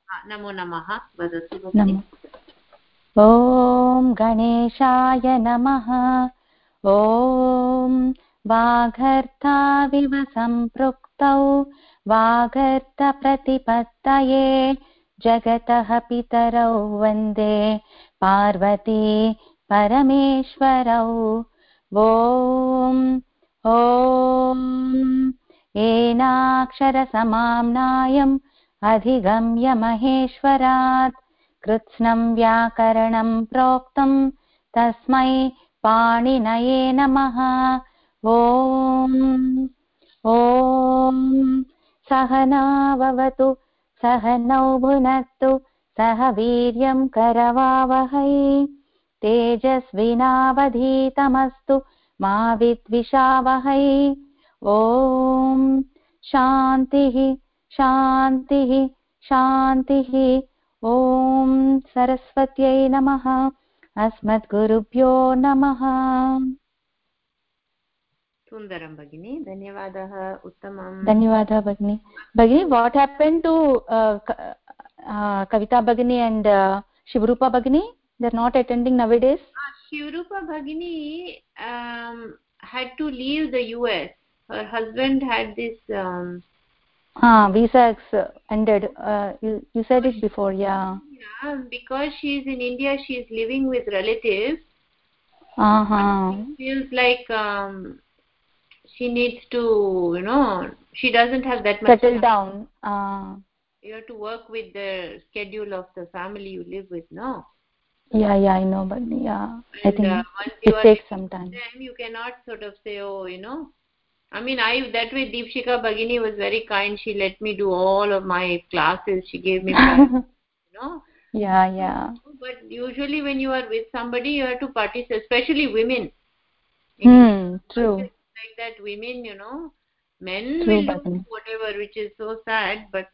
नमो नमः वदतु भगिनि। ॐ गणेशाय नमः। ॐ वागर्ताविव सम्पृक्तौ वागर्तप्रतिपत्तये जगतः पितरौ वन्दे पार्वती परमेश्वरौ। ॐ एनाक्षरसमाम्नायम् अधिगम्य महेश्वरात् कृत्स्नं व्याकरणं प्रोक्तं तस्मै पाणिनये नमः। ॐ सहना भवतु सहनौ भुनक्तु सह वीर्यं करवावहै तेजस्विनावधीतमस्तु मा विद्विषावहै। ॐ शान्तिः शान्तिः शान्तिः। ॐ सरस्वत्यै नमः। अस्मद्गुरुभ्यो नमः। सुन्दरं भगिनी, धन्यवादः, उत्तमं। धन्यवादः भगिनी. भगिनी, what happened to Kavita Bhagini and Shivrupa Bhagini? They're not attending nowadays. Shivrupa Bhagini had to leave the US. Her husband had this Visa ended. You said it before, yeah. Yeah, because she's in India, she's living with relatives. She feels like she needs to, she doesn't have that much settle time. down. You have to work with the schedule of the family you live with, no? Yeah, I know, but yeah, And I think once you it takes some time. Them, you cannot sort of say, I mean, that way Deepshika Bhagini was very kind. She let me do all of my classes. She gave me practice, Yeah. But usually when you are with somebody, you have to participate, especially women. True. Like that, women, men True, will do whatever, which is so sad. But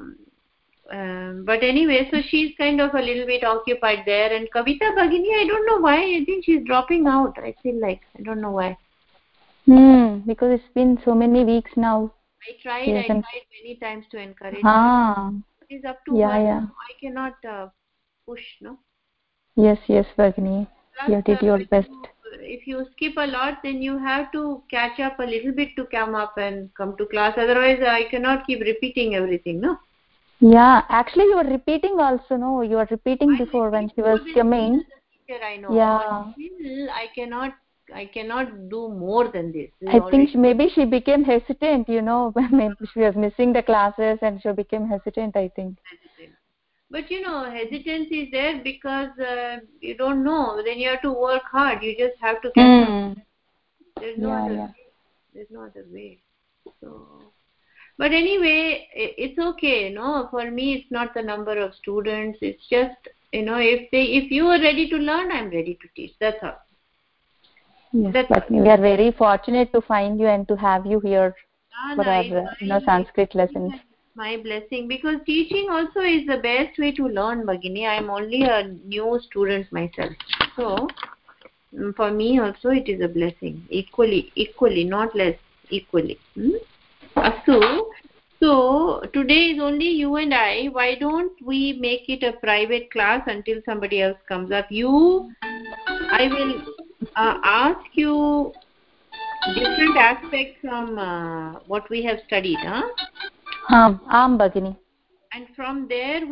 anyway, so she's kind of a little bit occupied there. And Kavita Bhagini, I don't know why. I think she's dropping out. I feel like I don't know why. Because it's been so many weeks now. I tried many times to encourage her. It is up to her. Yeah. I cannot push, no? Yes, Bhagini. You did your best. If you skip a lot, then you have to catch up a little bit to come up and come to class. Otherwise, I cannot keep repeating everything, no? Yeah, actually you were repeating also, no? You were repeating before when she was coming. Teacher, I know. Yeah. Still, I cannot do more than this. I think maybe she became hesitant, when she was missing the classes and she became hesitant, I think. Hesitant. But hesitance is there because you don't know. Then you have to work hard. You just have to catch up. There's no other way. There's no other way. So, but anyway, it's okay. For me, it's not the number of students. It's just if you are ready to learn, I'm ready to teach. That's all. Yes, but we are very fortunate to find you and to have you here for our Sanskrit lessons. My blessing, because teaching also is the best way to learn, Bhagini. I am only a new student myself, so for me also it is a blessing. Equally, not less, equally. Astu. So today is only you and I. Why don't we make it a private class until somebody else comes up? I will ask you different aspects from what we have studied, Aam Bhagini. And from there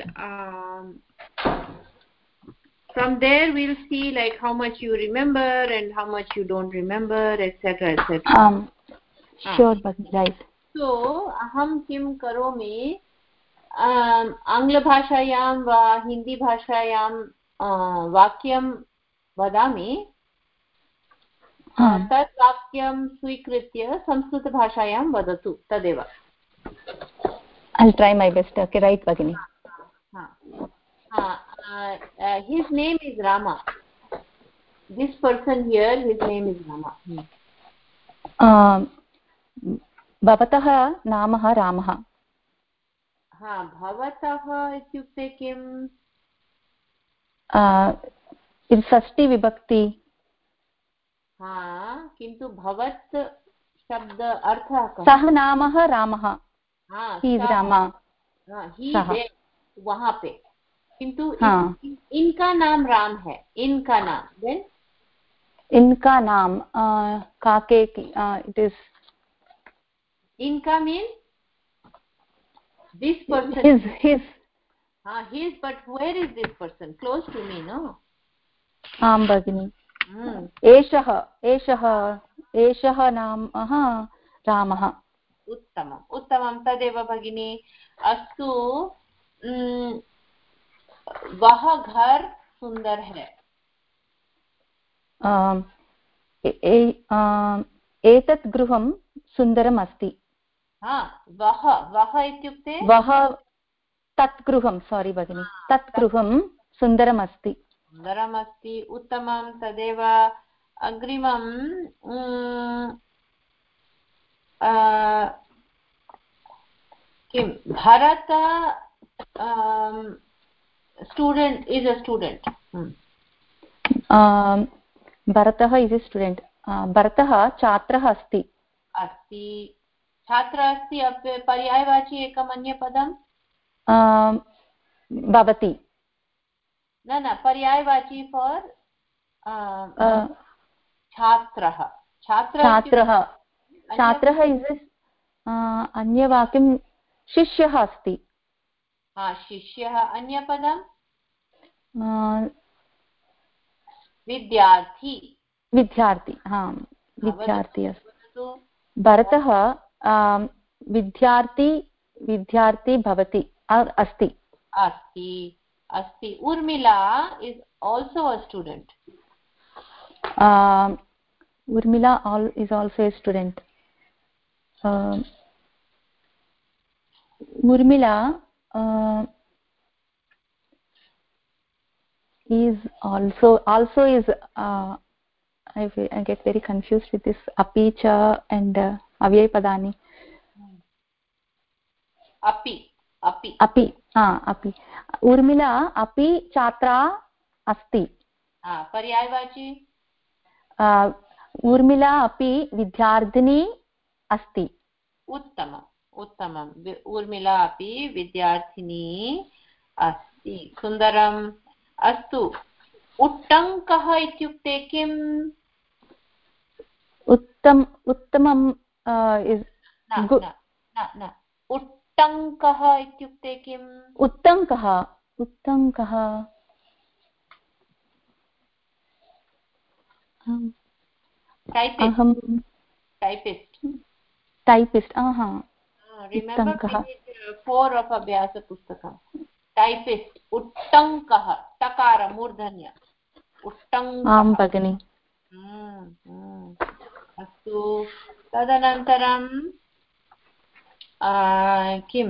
we'll see like how much you remember and how much you don't remember, etc. Sure, Bhagini, right. So aham kim karomi, आङ्ग्लभाषायां वा हिन्दीभाषायां वाक्यं वदामि, तत् वाक्यं स्वीकृत्य संस्कृतभाषायां वदतु, तदेव. I'll try my best. Okay, right, Bhagini. His name is Rama. This person here, his name is Rama. Bhavatah namah Ramah. Bhavatah इत्युक्ते किम्? षष्ठी विभक्ति. किन्तु भवत् शब्द अर्थः कः? सः नामः रामः. He is Rama. He there. वहां पे, किंतु इनका नाम राम है, इनका नाम, देन इनका नाम काके इट इज इनका mean this person, his his, but where is this person? Close to me, no? आं भगिनि, एषः नामः रामः। उत्तमम् उत्तमं, तदेव भगिनी। अस्तु, वह घर सुंदर है। एतत् गृहं सुन्दरम् अस्ति। वह इत्युक्ते वह, तत् गृहं, सारी भगिनि, तत् गृहं सुन्दरम् अस्ति। सुन्दरमस्ति, उत्तमं, तदेव। अग्रिमं, किं Bharat student is a student. भरतः इज ए स्टूडेंट। भरतः छात्रः अस्ति। छात्र अस्ति, पर्यायवाची एकम् अन्यपदं भवति। न पर्यायवाची फॉर छात्रः। छात्रः इज अन्यवाक्यं शिष्यः अस्ति। शिष्यः, अन्यपदं विद्यार्थी। विद्यार्थी अस्ति। भरतः विद्यार्थी भवति, अस्ति। Urmila is also a student. Urmila is also a student. Urmila is also is I get very confused with this api cha and avyay padani. api Urmila api chatra asti. पर्यायवाची ऊर्मिला अपि विद्यार्थिनी अस्ति। उत्तमम्, ऊर्मिला अपि विद्यार्थिनी अस्ति, सुन्दरम्। अस्तु, उत्तङ्कः इत्युक्ते किम्? उत्तमम् उत्तङ्कः इत्युक्ते किम्? उत्तङ्कः typist remember page 4 of abhyasa pustakam, typist, उत्तङ्कः, टकार मूर्धन्य, उत्तङ्कः। आं भगिनि। अस्तु, तदनन्तरं किम्,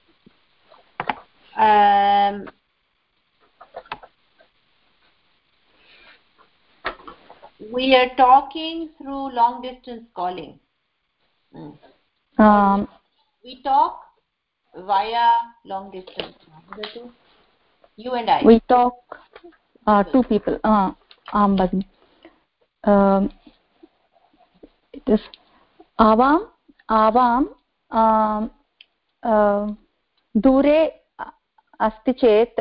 we are talking through long distance calling. We talk via long distance. You and I. We talk two people. It is आवां दूरे अस्ति चेत्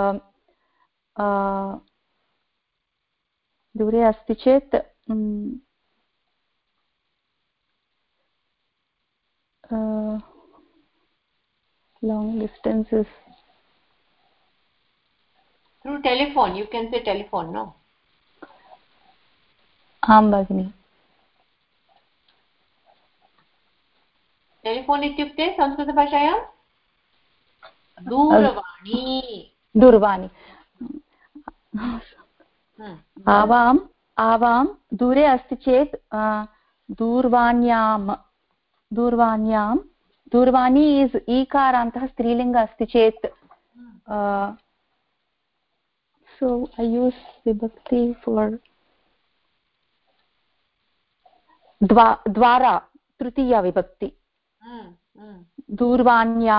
long distances through telephone. You can say telephone, no? आं भगिनि। टेलिफोन् इत्युक्ते संस्कृतभाषायां दूरवाणी। आवां दूरे अस्ति चेत् दूरवाणी इस् ईकारान्तः स्त्रीलिङ्ग अस्ति चेत् so I use vibhakti for द्वारा तृतीया विभक्ति। दूरवाण्या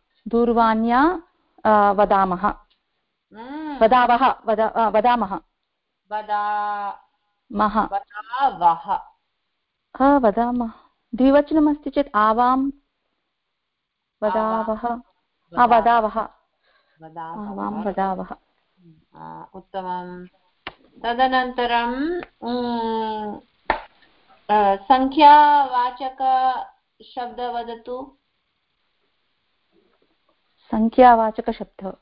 वदामः द्विवचनमस्ति चेत् आवां वदावः वदावः। उत्तमं। तदनन्तरं संख्यावाचकशब्द वदतु। संख्यावाचकशब्दः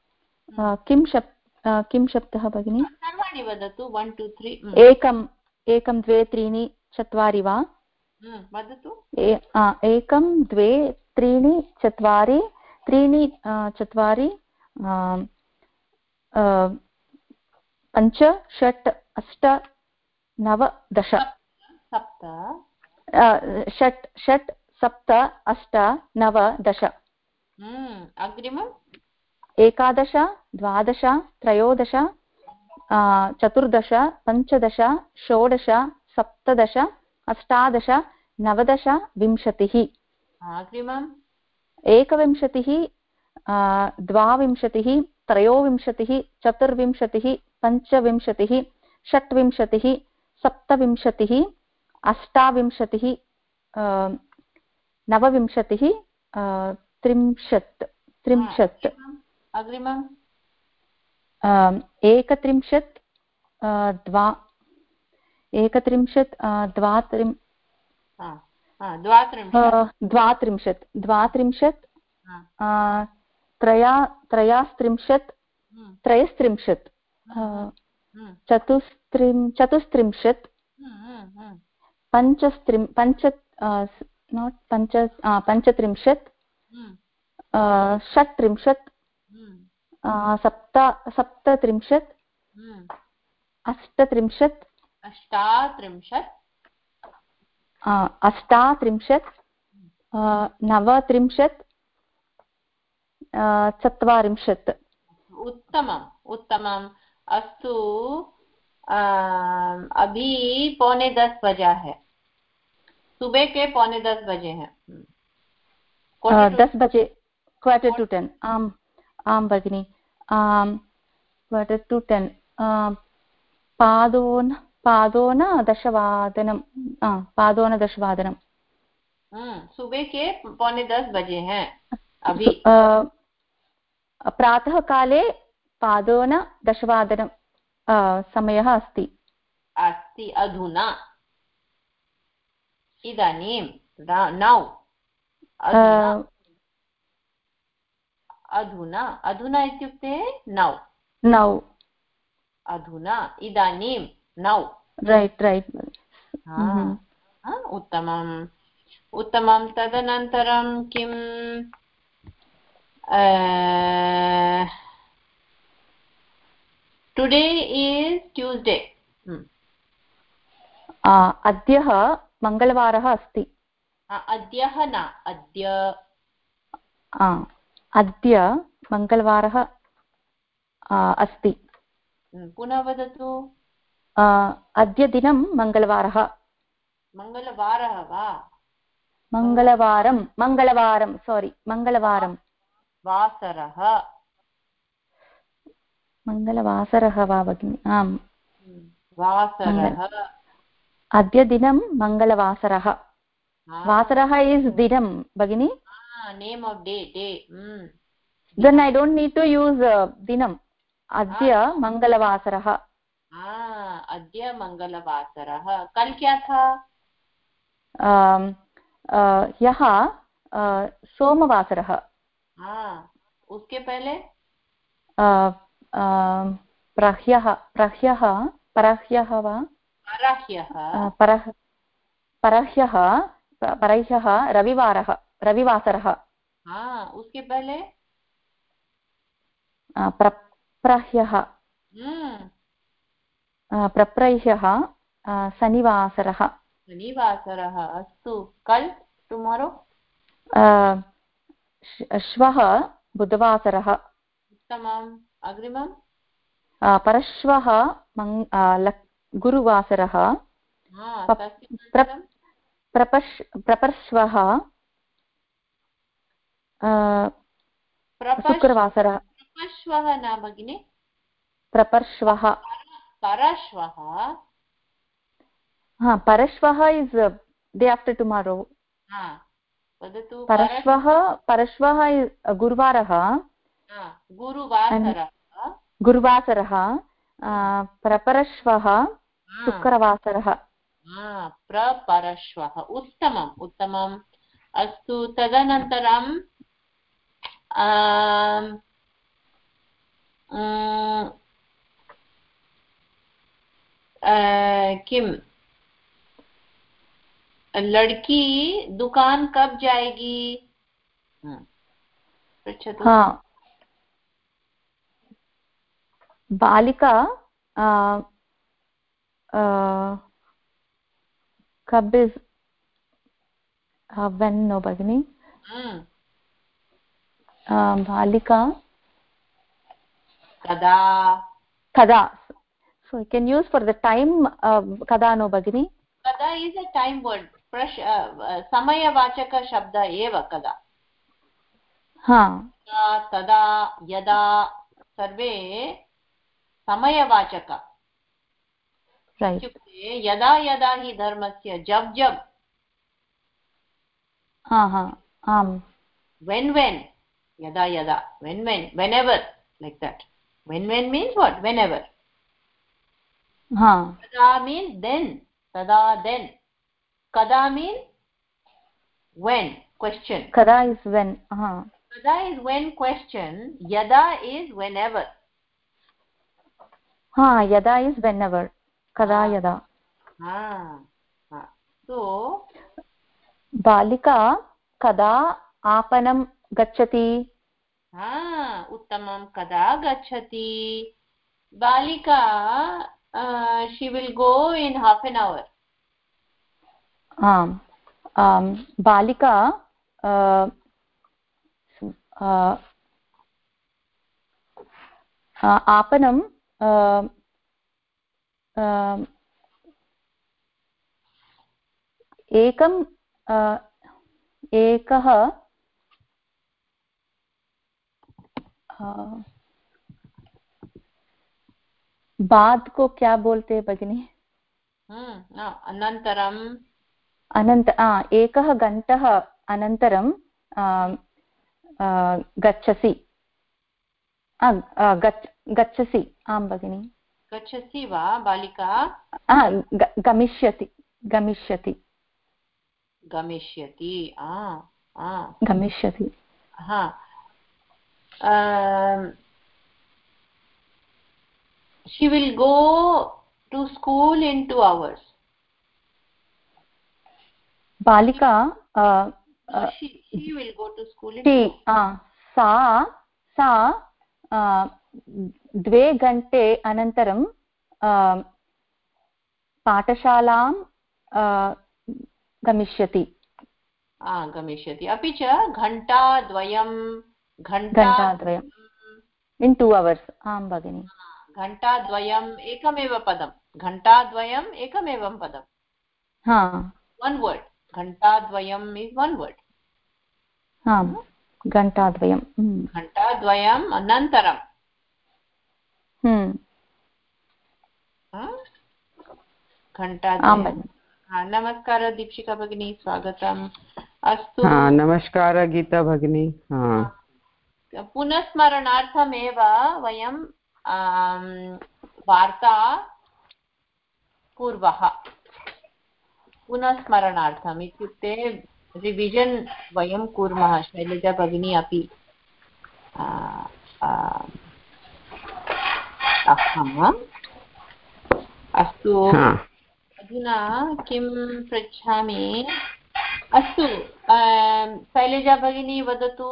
किं शब्दः भगिनी? सर्वाणि वदतु। 1 2 3। एकं 2 3 4 वा? वदतु। 1 2 3 4 3 4 5 6 8 9 10 सप्त 6 7 8 9 10। अग्रिमम् 11 12 13 14 15 16 17 18 19 20। अग्रिमम् 21 22 23 24 25 26 27 29 30। अग्रिमम् 31 32 चतुस्त्रिंशत् पञ्चत्रिंशत् षट्त्रिंशत् सप्तत्रिंशत् अष्टात्रिंशत् नवत्रिंशत् चत्वारिंशत्। उत्तमम् उत्तमम्। अस्तु, अभी 9:45 बजा है। सुबह के 9:45 बजे हैं। 10 बजे 9:45। आम भगिनी, 9:45। पादोन दशवादनं। सुबह के 9:45 बजे हैं अभी। प्रातःकाले पादोन दशवादनं समयः अस्ति। अधुना, इदानीं, नौ। अधुना इत्युक्ते नौ। अधुना, इदानीं, नौ। रैट्। उत्तमम् उत्तमं। तदनन्तरं किम्? Today is Tuesday. अद्यः मङ्गलवारः अस्ति। अद्यः न, अद्य मङ्गलवारः अस्ति। पुनः वदतु। अद्य दिनं मङ्गलवारः। मङ्गलवारः वा? मङ्गलवारं सोरि, मङ्गलवारं। मङ्गलवासरः वा भगिनि? आम्, वासरः। अद्य दिनं मङ्गलवासरः। वासरः इस् दिनं भगिनि। Name of day. Then I don't need to use दिनम्। अद्य मङ्गलवासरः। अद्य मङ्गलवासरः। कल क्या था? ह्यः सोमवासरः। उसके पहले परह्यः रविवासरः। उसके पहले प्रप्रह्यः शनिवासरः। अस्तु, कल, टुमारो? श्वः बुधवासरः। उत्तमम्। अग्रिमम् परश्वः गुरुवासरः। प्रपर्श्वः शुक्रवासरः। प्रपश्वः न भगिनि, प्रपर्श्वः। परश्वः इस् डे आफ्टर् टुमारो। वदतु। परश्वः गुरुवारः। गुरुवासरः प्रपरश्वः शुक्रवासरः प्रपरश्वः उत्तमम् उत्तमम् अस्तु तदनन्तरं किम लड़की दुकान कब जाएगी पृच्छतु बालिका कब is when no bagini balika kada so you can use for the time kada no bagini kada is a time word समयवाचक शब्द एव kada तदा यदा सर्वे समयवाचक इत्युक्ते यदा यदा हि धर्मस्य जब जब when yada yada when whenever like that when means what whenever kada means then tada then kada means when question kada is when kada is when question yada is whenever yada is whenever kada yada so बालिका कदा आपणं गच्छति उत्तमं कदा गच्छति बालिका she will go in half an hour बालिका आपणं एकः बाद को क्या बोलते भगिनी एकः घण्टः अनन्तरं गच्छसि गच्छसि आं भगिनी गच्छसि वा बालिका गमिष्यति गमिष्यति she will go to school in 2 hours balika she will go to school in 2 hours सा 2 घण्टे अनन्तरं पाठशालां गमिष्यति अपि च घण्टाद्वयं in 2 hours आं भगिनि घण्टाद्वयम् एकमेव पदं घण्टाद्वयम् एकमेव पदं one word घण्टाद्वयम् is one word घण्टाद्वयम् अनन्तरं घण्टाद्वयम् नमस्कार दीक्षिका भगिनी स्वागतम् अस्तु नमस्कार गीता भगिनी पुनस्मरणार्थमेव वयं वार्ता कुर्वः पुनस्मरणार्थम् इत्युक्ते रिविजन् वयं कुर्मः शैलजा भगिनी अपि अस्तु अधुना किं पृच्छामि अस्तु शैलजा भगिनी वदतु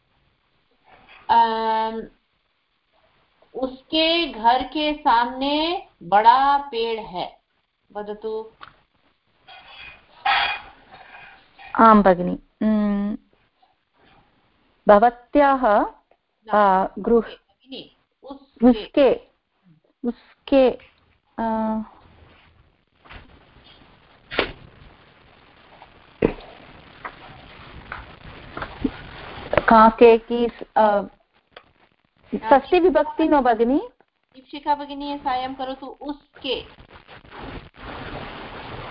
उसके घर के सामने बड़ा पेड़ है वदतु आं भगिनि भवत्याः गृहे उसके काके की षष्ठी विभक्ति न भगिनी दीक्षिका भगिनी साहाय्यं करोतु उसके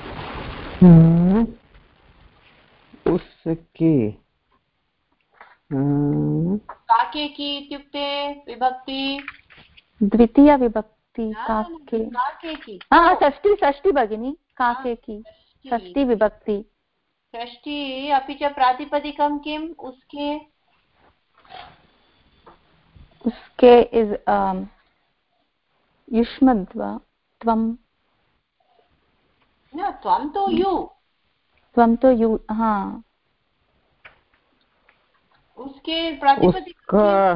उसके काकेकी इत्युक्ते विभक्ति द्वितीया विभक्ति काके काकेकी षष्ठी भगिनी काकेकी षष्ठी विभक्ति षष्ठी अपि च प्रातिपदिकं किम् उसके इस् युष्मद् वा त्वं त्वं तो यु हाँ उसके प्रातिपदिकं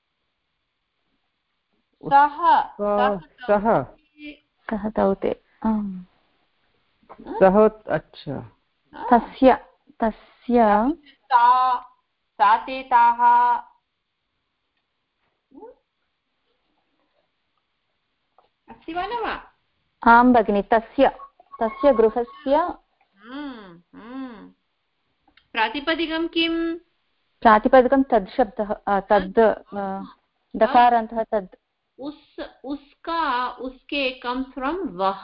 सह तौते सह अच्छा तस्य ताते ताः अस्ति वा न वा आं भगिनि तस्य गृहस्य प्रातिपदिकं किम् प्रातिपदिकं तद् शब्दः तद् दकारान्तः तद् उसका उसके comes from वह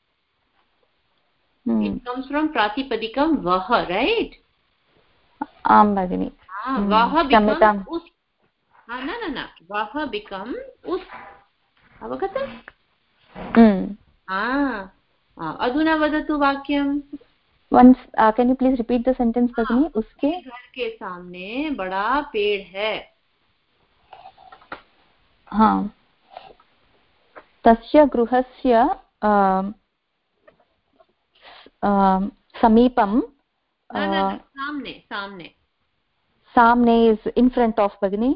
it comes from प्रातिपदिकं वह right आं भगिनि वह become उस न वह become उस अवगतम् अधुना वदतु वाक्यं once can you please repeat the sentence भगिनि उसके घर के सामने बड़ा पेड़ है हाँ तस्य गृहस्य समीपं सामने is in front of भगिनि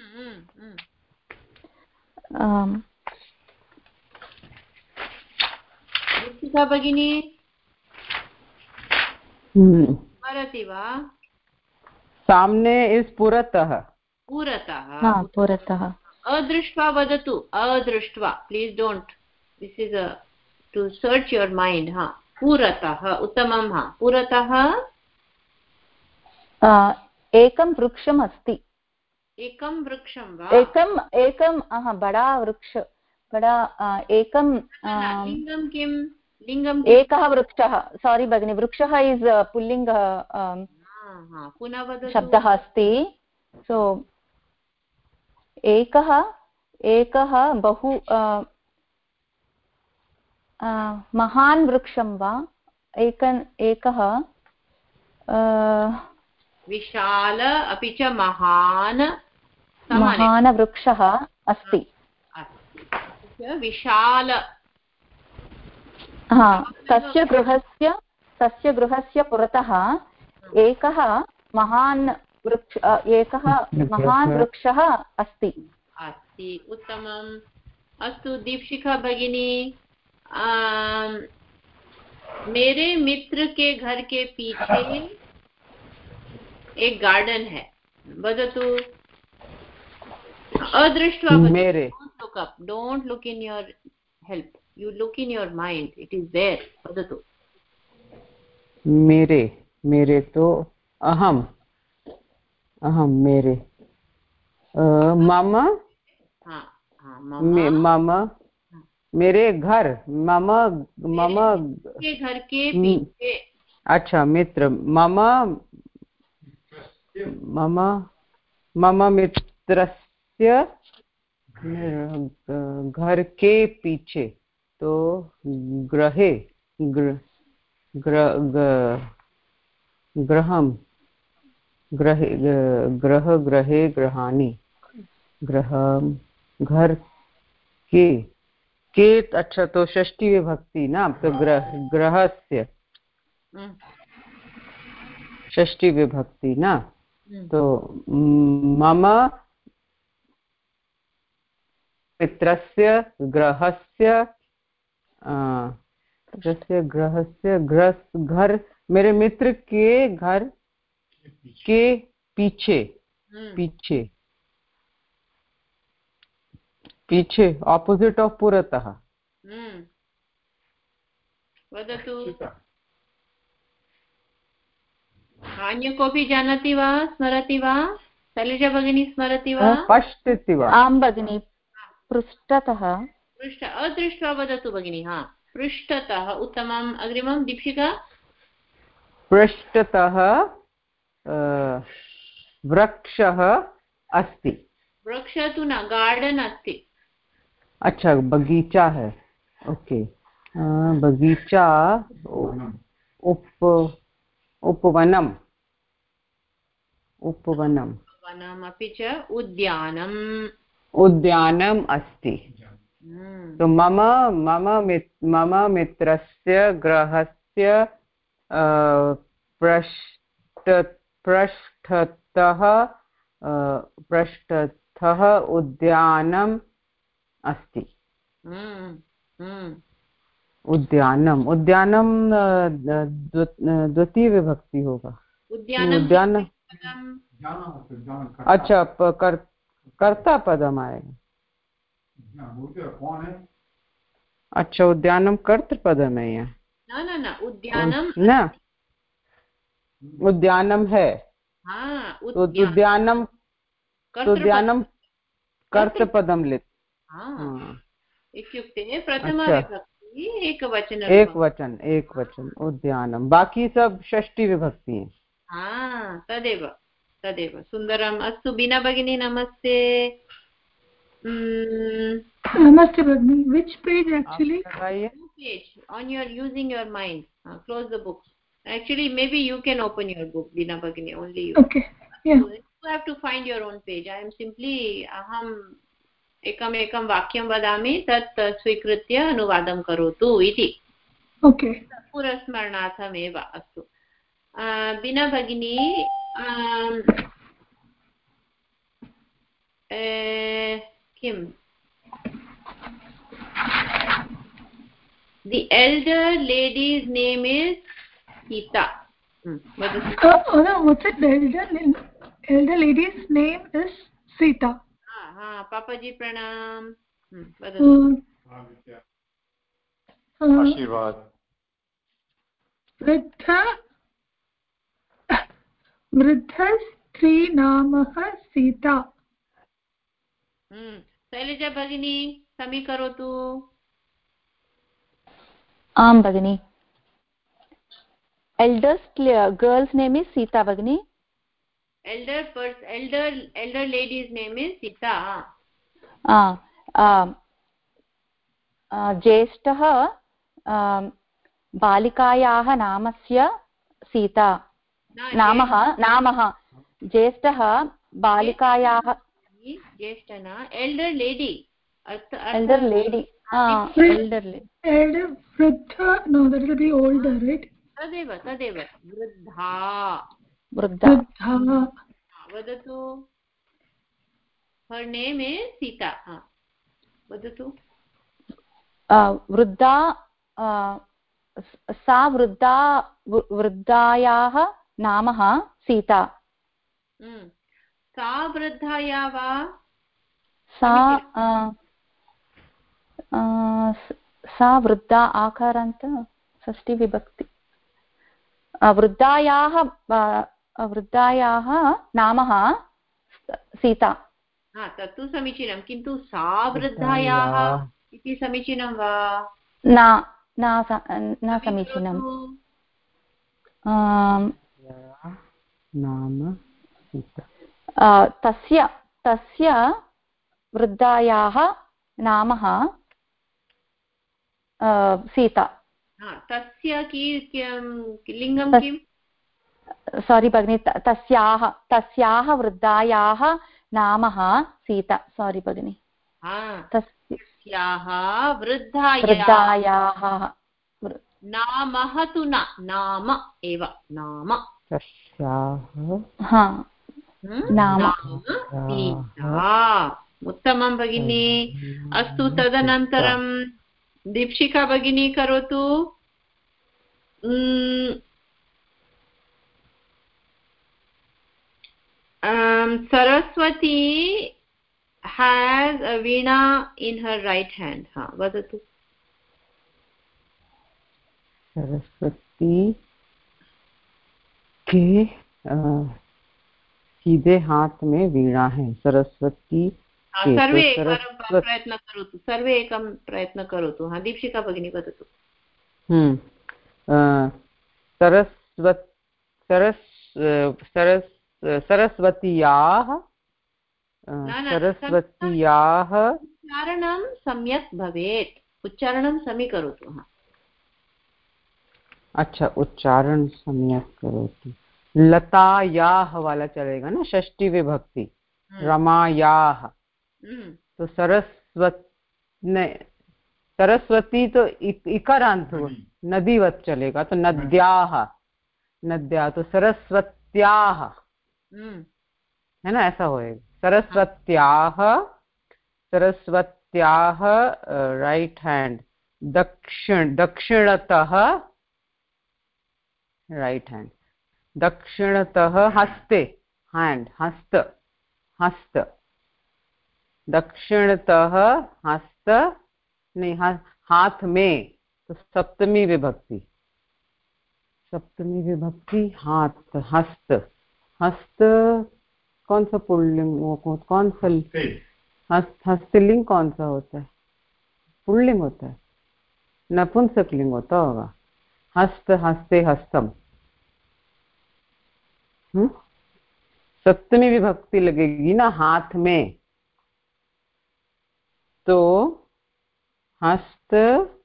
भगिनी स्मरति वा सामने इस् पुरतः अदृष्ट्वा वदतु अदृष्ट्वा please don't this is to search your mind पुरतः उत्तमं पुरतः एकं वृक्षम् अस्ति एकं वृक्षं वा एकं बड़ा वृक्ष बड़ा एकं लिङ्गं किं लिङ्गम् एकः वृक्षः सॉरी भगिनी वृक्षः इस् पुल्लिङ्ग पुनः वदतु शब्दः अस्ति सो एकः बहु महान् वृक्षं वा एकः विशाल अपि च महान् वृक्षः अस्ति विशाल तस्य गृहस्य पुरतः एकः महान् वृक्षः अस्ति उत्तमम् अस्तु दीपशिखा भगिनी मेरे मित्र के घर के पीछे एक गार्डन है वदतु अदृष्ट्वा मेरे don't look in your help you look in your mind it is there वदतु मेरे तो अहम मेरे मम मम मेरे घर मम के घर के पीछे अच्छा मित्र मम मित्रस्य घर के पीछे तो गृहे गृहं गृहे गृहाणि गृहं घर के अच्छा तो षष्ठी विभक्ति ना तो गृहस्य षष्ठी विभक्ति ना तो मम मित्रस्य गृहस्य घर मेरे मित्र के घर के पीछे ऑपोजिट ऑफ पुरतः वदतु अन्य कोऽपि जानाति वा स्मरति वा शैलजा भगिनी स्मरति वा पश्यति वा आं भगिनी पृष्ठतः अदृष्ट्वा वदतु भगिनी पृष्ठतः उत्तमम् अग्रिमं दीक्षिका पृष्ठतः वृक्षः अस्ति। वृक्ष तु न, गार्डन अस्ति। अच्छा, बगीचा है। ओके, बगीचा, उपवनम्, उपवनम्, वनम्, अपि च उद्यानम्, उद्यानम् अस्ति। तो मम मित्रस्य गृहस्य पृष्ठतः उद्यानम् अस्ति। उद्यानम्, उद्यानम् द्वितीय विभक्ति होगा। उद्यान, अच्छा, कर्ता पदम आएगा। अच्छा, उद्यानम कर्तृपदम है यहाँ। न, उद्यानम न, उद्यानम है। उद्यानम, उद्यानम कर्तृपदम लिख। इत्युक्ते प्रथमाविभक्ति एकवचन उद्यानम, बाकी सब षष्ठी विभक्ति है। तदेव तदेव, सुन्दरम्। अस्तु बीना भगिनी, नमस्ते। Namaste Bhagini. Which page actually? Page on your using your mind. Close the books. Actually, maybe you can open your book, Bina Bhagini. Only you. Okay. Yeah. So you have to find your own page. I am simply aham एकमेकं वाक्यं वदामि, तत् स्वीकृत्य अनुवादं करोतु इति। Okay. पुरस्मरणार्थमेव। अस्तु बीना भगिनी, किम्? The elder lady's name is Sita. No, what's it? The elder lady's name is Sita. पापाजी प्रणाम। आशीर्वाद। वृद्धस्त्री नामः सीता। शैलजा भगिनी, समीकरोतु। आं भगिनी। eldest girl's name is Sita Bhagini. Elder lady's name is Sita. ज्येष्ठः बालिकायाः नामस्य सीता। नामः ज्येष्ठः बालिकायाः, ज्येष्ठः elder lady. elder lady. Elder वृद्धा, no, that will be older, right? तदेव वृद्धा। वदतु। her name is Sita. वदतु। वृद्धा, सा वृद्धायाः नामः सीता। सा वृद्धाया वा? सा वृद्धा आकारान्त षष्ठी विभक्ति। वृद्धायाः नामः सीता। तत्तु समीचीनं, किन्तु सा वृद्धायाः इति समीचीनं वा? न समीचीनं। तस्य वृद्धायाः नामः सीता। तस्य लिङ्गं किम्? सारी भगिनी, तस्याः वृद्धायाः नामः सीता। सारी भगिनी, तस्याः वृद्धायाः नामः तु न, नाम एव, नाम नाम सीता। उत्तमं भगिनी। अस्तु, तदनन्तरं दीक्षिका भगिनी करोतु। Saraswati has a veena in her right hand. वदतु। सरस्वती के सीधे हाथ में वीणा है। सरस्वती सर्वे प्रयत्न करोतु, सर्वे एकं प्रयत्न करोतु। दीक्षिका भगिनी वदतु। सरस्वत्याः सरस्वत्याः उच्चारणं सम्यक् भवेत्, उच्चारणं समीकरोतु। अच्छा, उच्चारण सम्यक करोतु। लतायाः वाला चलेगा ना, षष्ठी विभक्ति। रमायाः तो सरस्वती तो इकारांत नदीवत चलेगा, तो नद्याः, नद्या तो सरस्वत्याः है ना, ऐसा होएगा। सरस्वत्याः, सरस्वत्याः राइट हैंड, दक्षिणतः राइट हैंड, दक्षिणतः हस्ते, हैंड हस्त, हस्त, दक्षिणतः हस्त नहीं, हाथ में, तो सप्तमी विभक्ति, सप्तमी विभक्ति हाथ, हस्त, हस्त कौन सा पुल्लिंग, वो कौन सा हस्तलिंग कौन सा होता है? पुल्लिंग होता है, नपुंसकलिंग होता होगा। हस्त, हस्ते, हस्तम। सप्तमी विभक्ति लगेगी ना हाथ में, तो हस्त,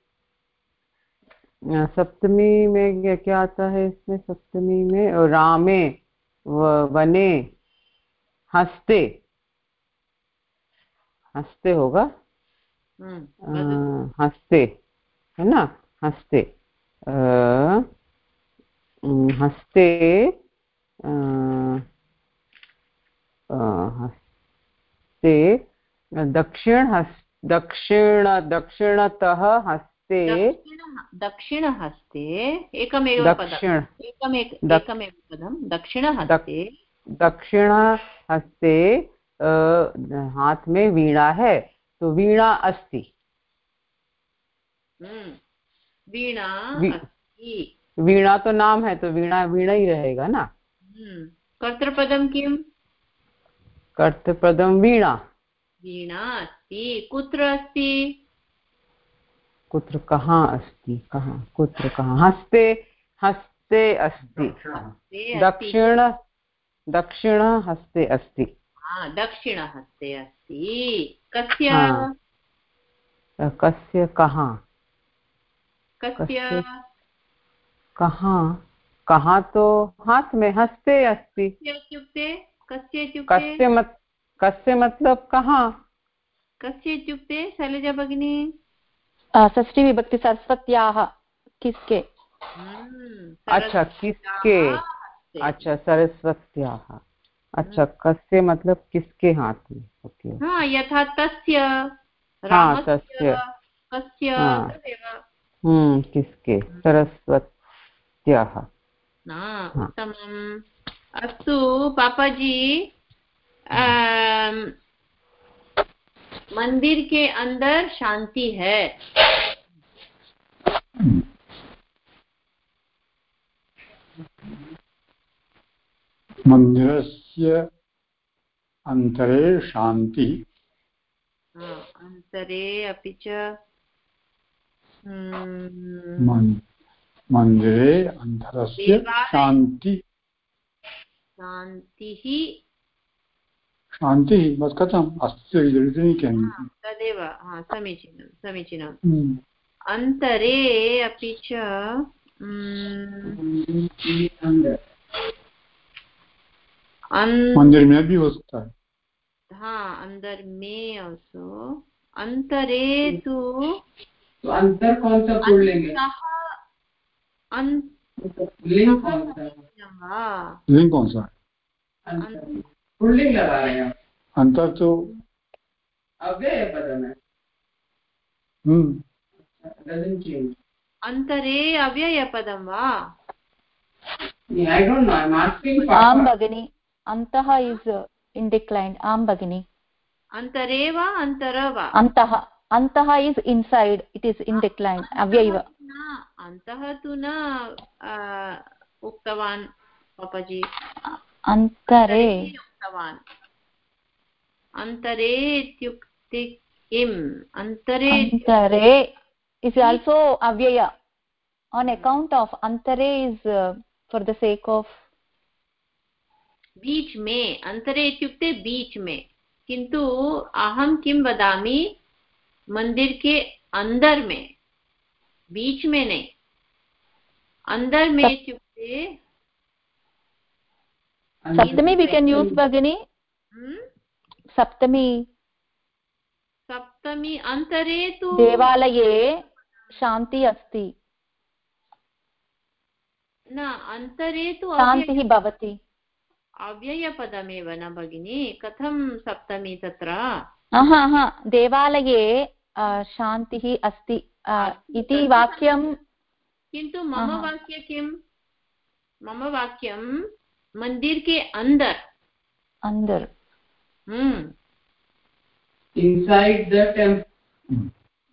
सप्तमी में क्या आता है इसमें? सप्तमी में रामे, वने, हस्ते, हस्ते होगा, हस्ते है ना, हस्ते, हस्ते, हस्ते, दक्षिणतः हस्ते, दक्षिणहस्ते, एकमेव पदम्, एकमेव पदं, दक्षिणहस्ते, दक्षिणहस्ते हाथ में वीणा है, तो वीणा अस्ति, वीणा अस्ति, वीणा तो नाम है, तो वीणा वीणा ही रहेगा ना। कर्तृपदं किम्? कर्तृपदं वीणा, वीणा अस्ति। कुत्र अस्ति? कुत्र, कहाँ अस्ति, कहाँ, कुत्र, कहाँ? हस्ते, हस्ते अस्ति, दक्षिण, दक्षिण हस्ते अस्ति, दक्षिण हस्ते अस्ति। कस्य? कस्य, कहाँ, कस्य, कहाँ, कहाँ तो हाथ में, हस्ते अस्ति। इत्युक्ते कस्य, कस्य मतलब कहाँ? कस्य इत्युक्ते शैलजा भगिनी? षष्ठी विभक्ति, सरस्वत्याः, किसके। अच्छा, किसके, अच्छा, सरस्वत्याः, अच्छा, कस्य मतलब किसके हाथ में। ओके, यथा तस्य, तस्य, कस्य, किसके, सरस्वत्याः। उत्तमम्। अस्तु पापाजी, मंदिर के अंदर शांति है। मंदिरस्य अंतरे शांति, अंतरे अपि च मंदिरे अंतरस्य शांति, शान्तिः, शान्तिः बस कथम् अस्ति, तदेव, समीचीनं, समीचीनम्। अन्तरे अपि च मंदिर में भी हो सकता है। अंदर में ऑल्सो। अंतरे तो अंतर कौन सा पुल्लिंग है? लिंग कौन सा? लिंग कौन सा है? पुल्लिंग लगा रहे हैं। अंतर तो अव्यय पद में। Doesn't change. अंतरे अव्ययपदं वा? I don't know. I'm asking. आम भगिनी, अन्तः is in decline. आम भगिनी. अंतरे वा अंतर वा? अन्तः, अन्तः is inside. It is in decline. अव्ययव. अन्तः तु न उक्तवान् पापाजी। अन्तरे उक्तवान्। अंतरे इत्युक्ते किम्? अंतरे, अंतरे is also avyaya on account of antare is for the sake of बीच में, अन्तरे इत्युक्ते बीच में, किन्तु अहं किं वदामि, मंदिर के अंदर में, बीच में नहीं, अंदर में इत्युक्ते सप्तमी we can use भगिनी, सप्तमी सप्तमी अन्तरे तु देवालये शान्ति अस्ति न, अन्तरे तु शान्तिः भवति, अव्ययपदमेव न भगिनी, कथं सप्तमी तत्र? देवालये शान्तिः अस्ति इति वाक्यं, किन्तु मम वाक्य किम्? मम वाक्यं मंदिर के अंदर, अंदर, inside the temple,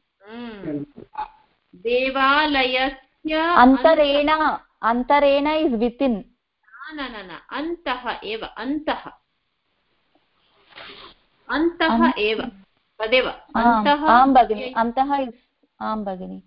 देवालयस्य अन्तरेण, अन्तरेण इस् वितिन्, न अन्तः एव, अन्तः, अन्तः एव तदेव, अन्तः, आं भगिनि, अन्तः इस्, आं भगिनि,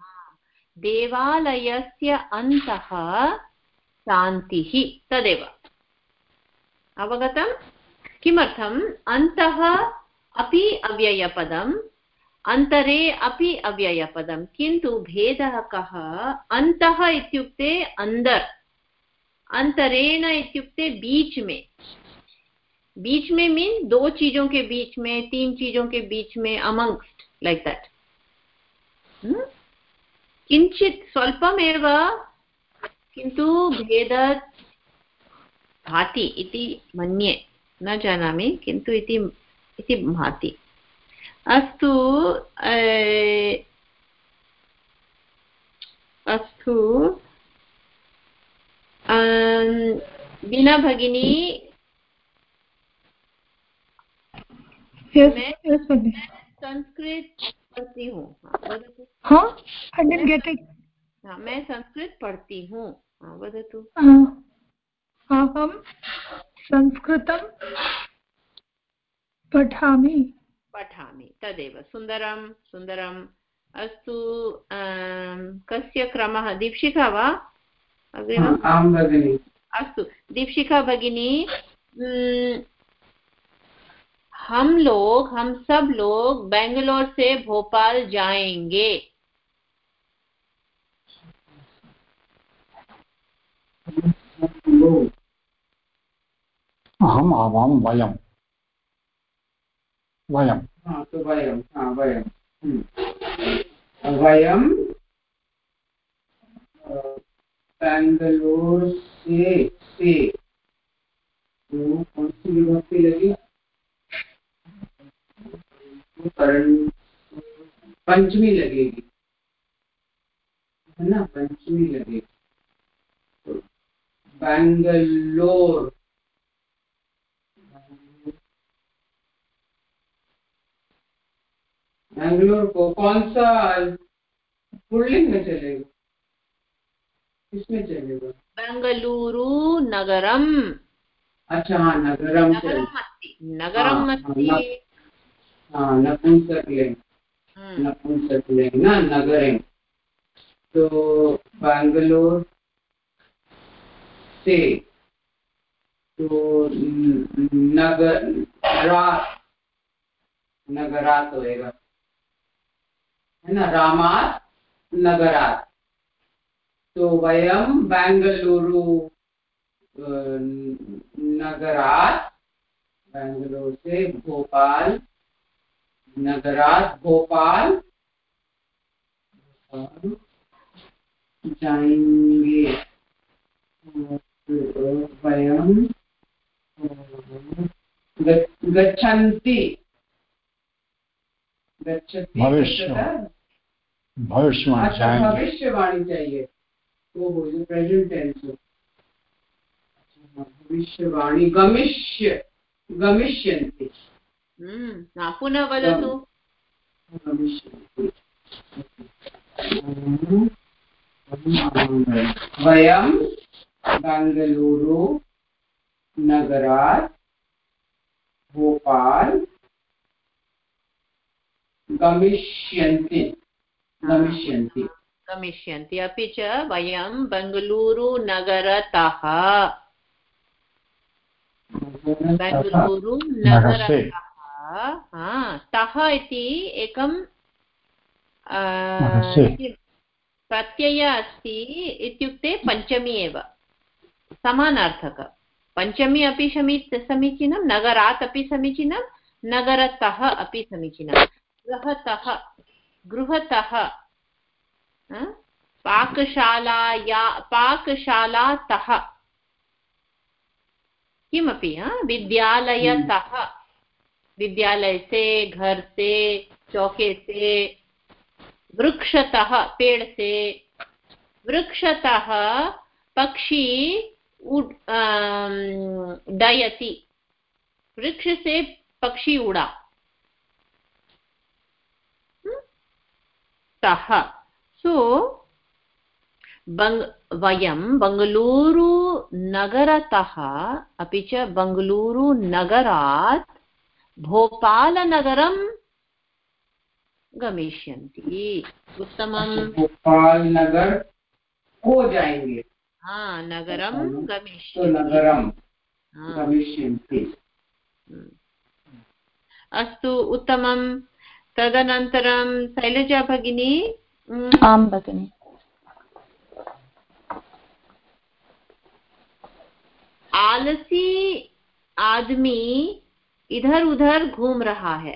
देवालयस्य अन्तः शान्तिः, तदेव अवगतम्? किमर्थम्? अन्तः अपि अव्ययपदम्, अन्तरे अपि अव्ययपदम्, किन्तु भेदः कः? अन्तः इत्युक्ते अंदर, अंतरेण इत्युक्ते बीच में, बीच में मीन दो चीजों के बीच में, तीन चीजों के बीच में, अमंगस्ट, लाइक दैट। किंचित स्वल्पमेव, किन्तु भेद भाति इति मन्ये, न जानामि, किन्तु इति भाति। अस्तु, अस्तु, बीना भगिनी, मैं संस्कृत पढ़ती हूँ। हाँ, I didn't get it. हाँ, मैं संस्कृत पढ़ती हूँ। वदतु। अहं संस्कृतं पठामि। तदेव, सुन्दरं सुन्दरम्। अस्तु, कस्य क्रमः? दीक्षिका वा अग्रिमम्? आं भगिनि। अस्तु, दीक्षिका भगिनी, हम सब लोग बेंगलोर से भोपाल जाएंगे। अहम्, आवां, वयं। वयं। तो वयं, वयं बेंगलोर से तो कौन सी विभक्ति लगी? पंचमी लगेगी, है ना? पंचमी लगेगी। तो बेंगलोर, बेंगलोर को कौन सा पुल्लिंग में चलेगा? किसमें चलेगा? बेंगलुरु नगरम। अच्छा, हाँ, नगरम अस्ति, नगरम अस्ति। हाँ, नपुंसकलिंग, नपुंसकलिंग ना, नगरे। तो बेंगलोर से तो नगरात होएगा, है ना? रामात नगरात। तो वयं बेंगलुरु नगरात, बेंगलुरु से भोपाल नगरात, भोपाल जाएंगे। वयं गच्छन्ति, भविष्यवाणी चाहिए, वो हो जो प्रेजेंट टेंस हो। भविष्यवाणी गमिष्यन्ति। पुनः वदतु। वयं बेंगलुरु नगरात् भोपाल गमिष्यन्ति। अपि च वयं बेंगलुरु नगरतः बेङ्गलूरु नगरतः तः इति एकं प्रत्यय अस्ति इत्युक्ते पञ्चमी एव समानार्थक पञ्चमी अपि समीचीनं नगरात् अपि समीचीनं नगरतः अपि समीचीनं गृहतः पाकशालातः किमपि विद्यालयतः विद्यालय से घर से चौके से वृक्षतः पेड़ से वृक्षतः पक्षी डयति वृक्ष से पक्षी उड़ा तः सो वयं बङ्गलूरु नगरतः अपि च बङ्गलूरु नगरात् भोपालनगरं गमिष्यन्ति उत्तमं भोपाल नगर को जाएंगे नगरं गमिष्यन्ति अस्तु उत्तमं तदनन्तरं शैलजा भगिनी आं भगिनि आलसी आदमी इधर उधर घूम रहा है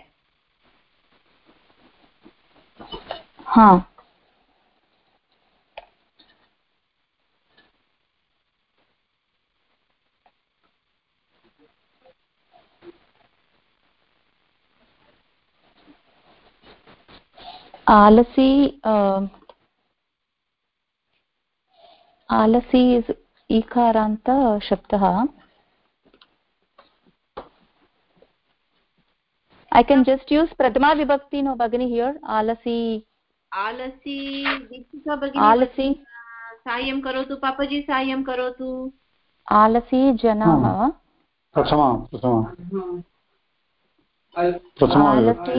हाँ आलसी इस् ईकारान्त शब्दः I can just use pradhama vibhakti no bagini here alasi Deepika भगिनी आलसी साहाय्यं करोतु पापाजी साहाय्यं करोतु आलसी जनः प्रथमा आलसी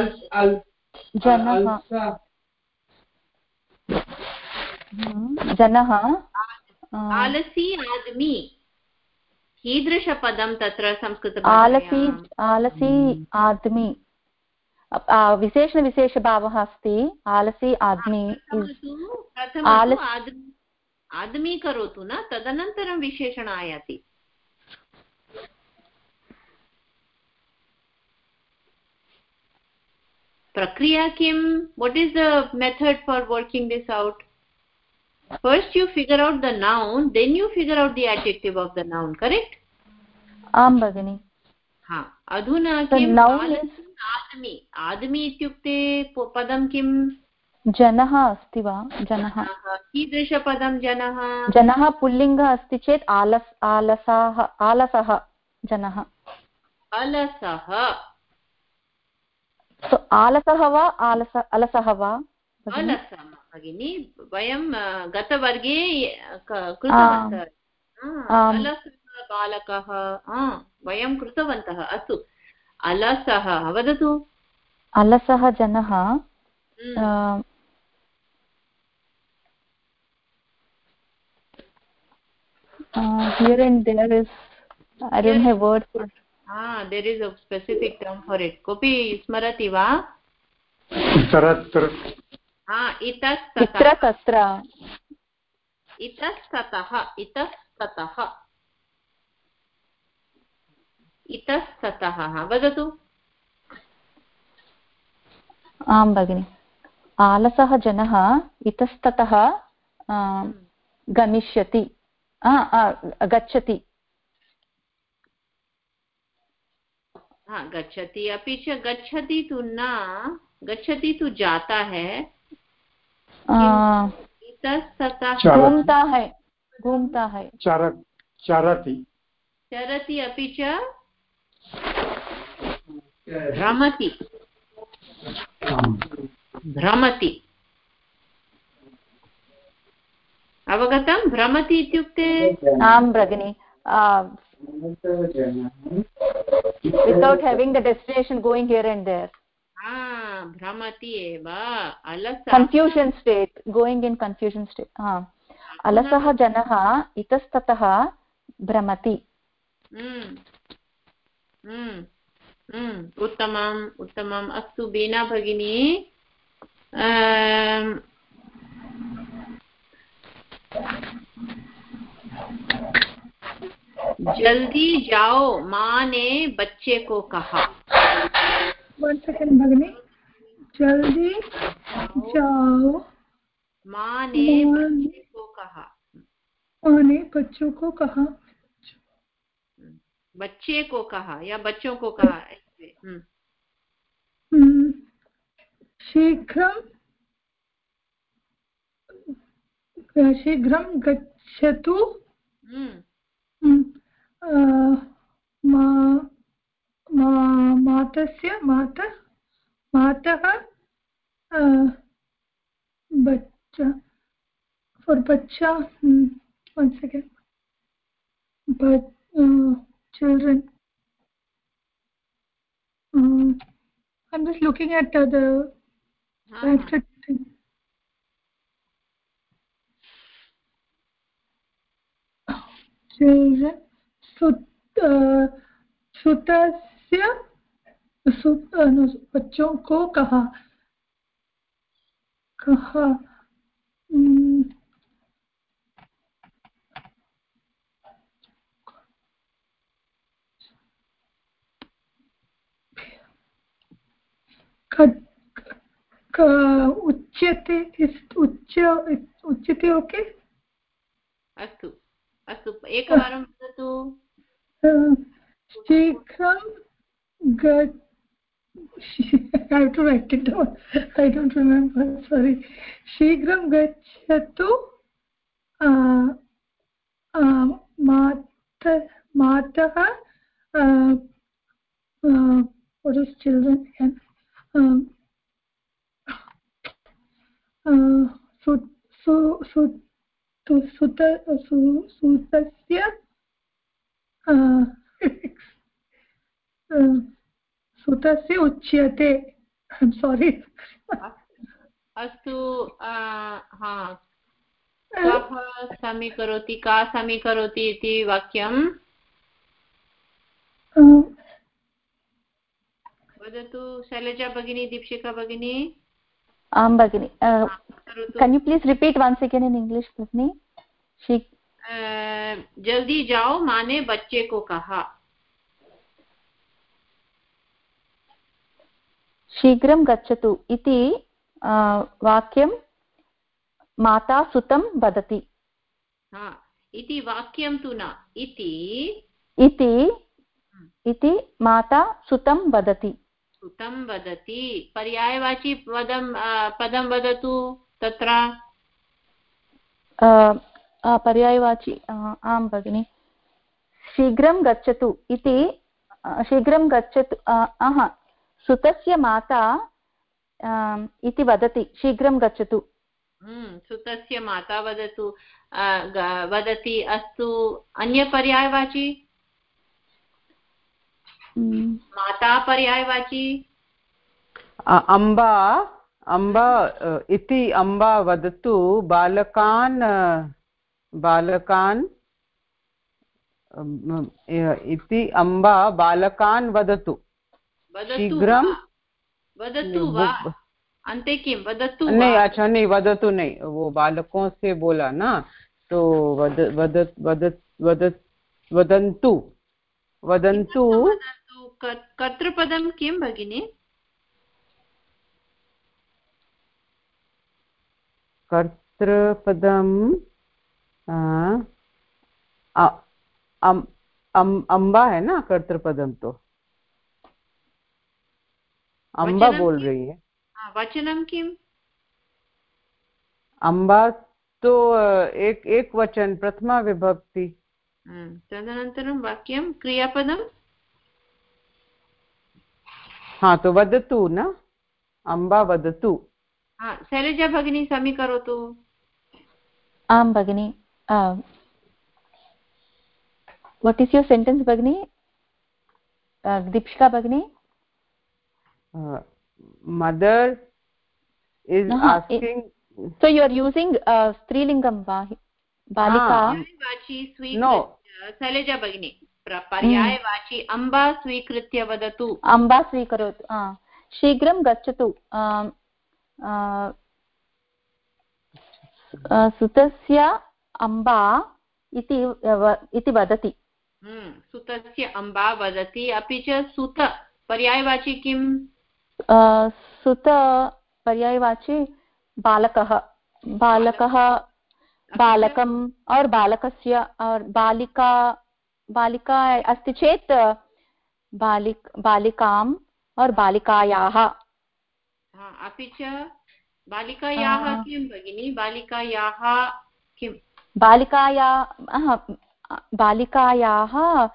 जनः आलसी आदमी कीदृशपदं तत्र संस्कृतभाषायां आलसी आदमी विशेषणविशेषभावः अस्ति आलसी आदमी आदमी करोतु न तदनन्तरं विशेषण आयाति प्रक्रिया किं what is the method for working this out first you figure out the noun then you figure out the adjective of the noun correct आं भगिनि अधुना किम् आदमी आदमी इत्युक्ते पदं किं जनः अस्ति वा जनः कीदृशपदं जनः पुल्लिङ्गः अस्ति चेत् आलसः जनः अलसः आलसः वा अलसः वा अलसः भगिनी वयं गतवर्गे कृतवन्तः अलसः बालकः वयं कृतवन्तः अस्तु अलसः वदतु अलसः जनः here and there is I don't have word for there is a specific term for it kopi smarati va इतरत्र इतस्ततः वदतु आं भगिनि आलसः जनः इतस्ततः गमिष्यति गच्छति गच्छति अपि च गच्छति तु न गच्छति तु जाता है इतस्ततः घूमता है चरति अपि च भ्रमति अवगतं भ्रमति इत्युक्ते आं भगिनि without having the destination going here and there भ्रमति एव अलसः confusion state going in confusion state अलसः जनः इतस्ततः भ्रमति उत्तमम् उत्तमम् अस्तु बीना भगिनी जल्दी जाओ माँ ने बच्चे को कहा। 1 सेकंड भगिनी। जल्दी जाओ माँ ने बच्चे को कहा। माँ ने बच्चों को कहा। बच्चे को कहा या बच्चों को कहा। शीघ्रं गच्छतु। मातः बच्चा for बच्चा 1 second but children I'm just looking at the Sanskrit thing. Children सुतस्य बच्चों को कहा उच्यते ओके अस्तु अस्तु एकवारं वदतु शीघ्रं I have to write it down. I don't remember. Sorry. Shigram gacchatu matah what is children again? Sutasya सुतस्य उच्यते। I'm sorry. अस्तु कः समीकरोति का समीकरोति इति वाक्यं वदतु शैलजा भगिनी दीक्षिका भगिनी। आं भगिनी can you please repeat once again in English भगिनी? जल्दी जाओ माँ ने बच्चे को कहा। शीघ्रं गच्छतु इति वाक्यं माता सुतं वदति। इति वाक्यं तु न इति माता सुतं वदति। सुतं वदति पर्यायवाची पदं वदतु तत्र। पर्यायवाची आं भगिनि। शीघ्रं गच्छतु इति शीघ्रं गच्छतु सुतस्य माता इति वदति शीघ्रं गच्छतु। सुतस्य माता वदति। अस्तु अन्य पर्यायवाची माता पर्यायवाची अम्बा इति अम्बा वदतु बालकान् इति अम्बा बालकान् वदतु। शीघ्रं वदतु वा अन्ते किं वदतु नहीं अच्छा नहीं वदतु नहीं वो बालकों से बोला ना तो वदन्तु कर्तृपदं किं भगिनि? कर्तृपदं अम्बा है ना कर्तृपदम तो अम्बा बोल रही है। वचनं किम्? अम्बा तो एक वचन प्रथमा विभक्ति। तदनन्तरं वाक्यं क्रियापदं तो वदतु न अम्बा वदतु। शैलजा भगिनी समीकरोतु। आं भगिनी। what is your sentence भगिनी? दीपिका भगिनी। mother is asking so you are using strilingam balika no Selja भगिनी पर्यायवाची अम्बा स्वीकृत्य वदतु। अम्बा स्वीकरोतु। शीघ्रं गच्छतु। सुतस्य अम्बा इति वदति। सुतस्य अम्बा वदति। अपि च सुत पर्यायवाची किम्? सुत पर्यायवाची बालकः, बालकम् और बालकस्य और बालिका अस्ति चेत् बालिकाम् और बालिकायाः। अपि च बालिकायाः किं भगिनी? बालिकायाः किं? बालिकायाः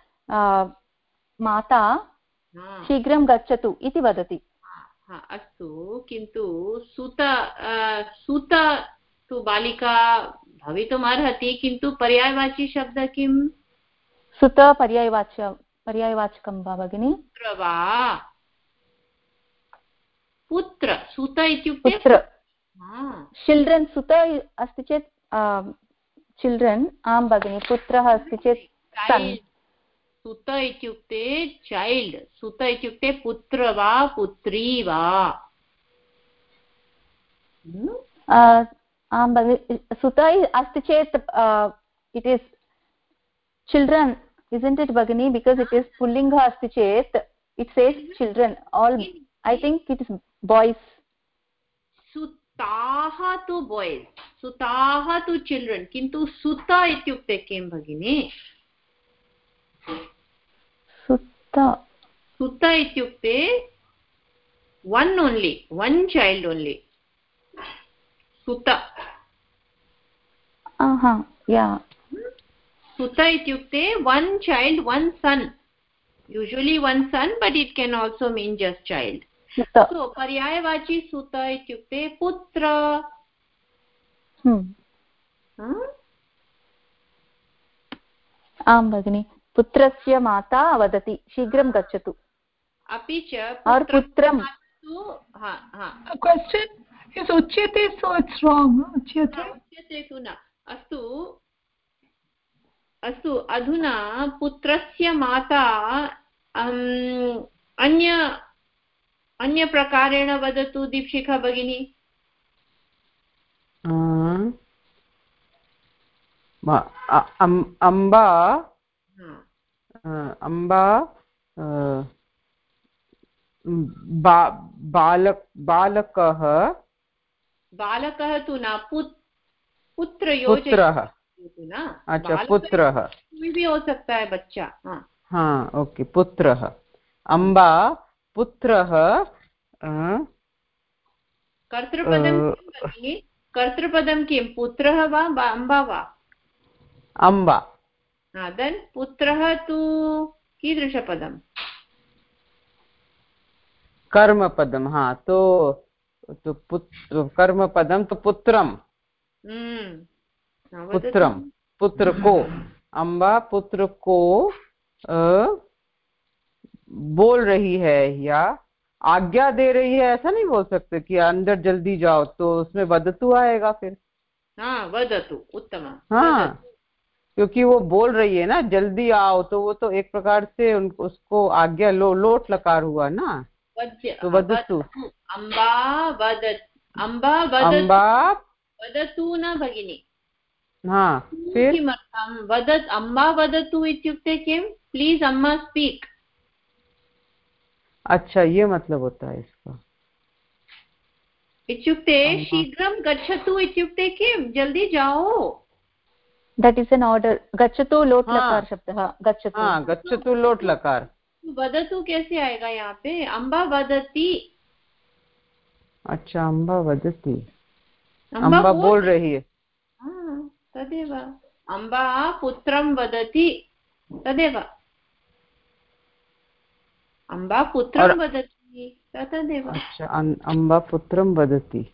माता शीघ्रं गच्छतु इति वदति। अस्तु, किन्तु सुत तु बालिका भवितुम् अर्हति, किन्तु पर्यायवाची शब्दः किम्? सुत पर्यायवाचकं वा भगिनि? पुत्र वा? पुत्र, सुत इत्युक्ते पुत्र। चिल्ड्रन्, सुत अस्ति चेत् चिल्ड्रन्। आं भगिनि। पुत्रः अस्ति चेत् सन्। सुत इत्युक्ते चैल्ड्। सुत इत्युक्ते पुत्र वा पुत्री वा? आं भगिनि। सुत अस्ति चेत् it is children, isn't it भगिनि? Because it is pullinga अस्ति चेत् it says children. All I think it is boys. सुताः तु boys, सुताः तु children, किन्तु सुत इत्युक्ते किं भगिनि? सुत इत्युक्ते one only, one child only. Suta. Yeah. Suta ityukte one child, one son. Usually one son, but it can also mean just child. Suta. So paryayavachi suta ityukte putra. आं भगिनि। पुत्रस्य माता वदति शीघ्रं गच्छतु। अपि च पुत्रं। Question is uchyate, so it's wrong. uchyate tu na. अस्तु अस्तु, अधुना पुत्रस्य माता अन्य प्रकारेण वदतु दीपशिखा भगिनी। अम्बा बालकः तु न, पुत्रः। अच्छा, पुत्रः भी हो सकता है बच्चा। हाँ, ओके, पुत्रः। अम्बा पुत्रः। कर्तृपदं किं भगिनि? कर्तृपदं किं? पुत्रः वा अम्बा वा? अम्बा। देन् पुत्रः तु कीदृशपदं? कर्मपदं। हाँ, तो कर्मपदं तो पुत्रं। पुत्रम, पुत्र को। अम्बा पुत्र को बोल रही है या आज्ञा दे रही है, ऐसा नहीं बोल सकते कि अंदर जल्दी जाओ, तो उसमें वदतु आएगा फिर। वदतु, उत्तम। क्योंकि वो बोल रही है ना जल्दी आओ, तो वो तो एक प्रकार से उसको आज्ञा लोट लकार हुआ ना, तो वदतु। अम्बा वदतु न भगिनी। फिर किमर्थं वदत्? अम्बा वदतु इत्युक्ते किं? प्लीज अम्मा स्पीक। अच्छा, ये मतलब होता है इसका। इत्युक्ते शीघ्रं गच्छतु इत्युक्ते किं? जल्दी जाओ। That is an order. गच्छतु लोट लकार शब्दः। गच्छतु। गच्छतु लोट लकार। वदतु कैसे आएगा यहाँ पे? अम्बा वदति। अच्छा, अम्बा वदति, अम्बा बोल रही है। तदेव। अम्बा पुत्रं वदति, तदेव। अम्बा पुत्रं वदति, तदेव। अच्छा, अम्बा पुत्रं वदति।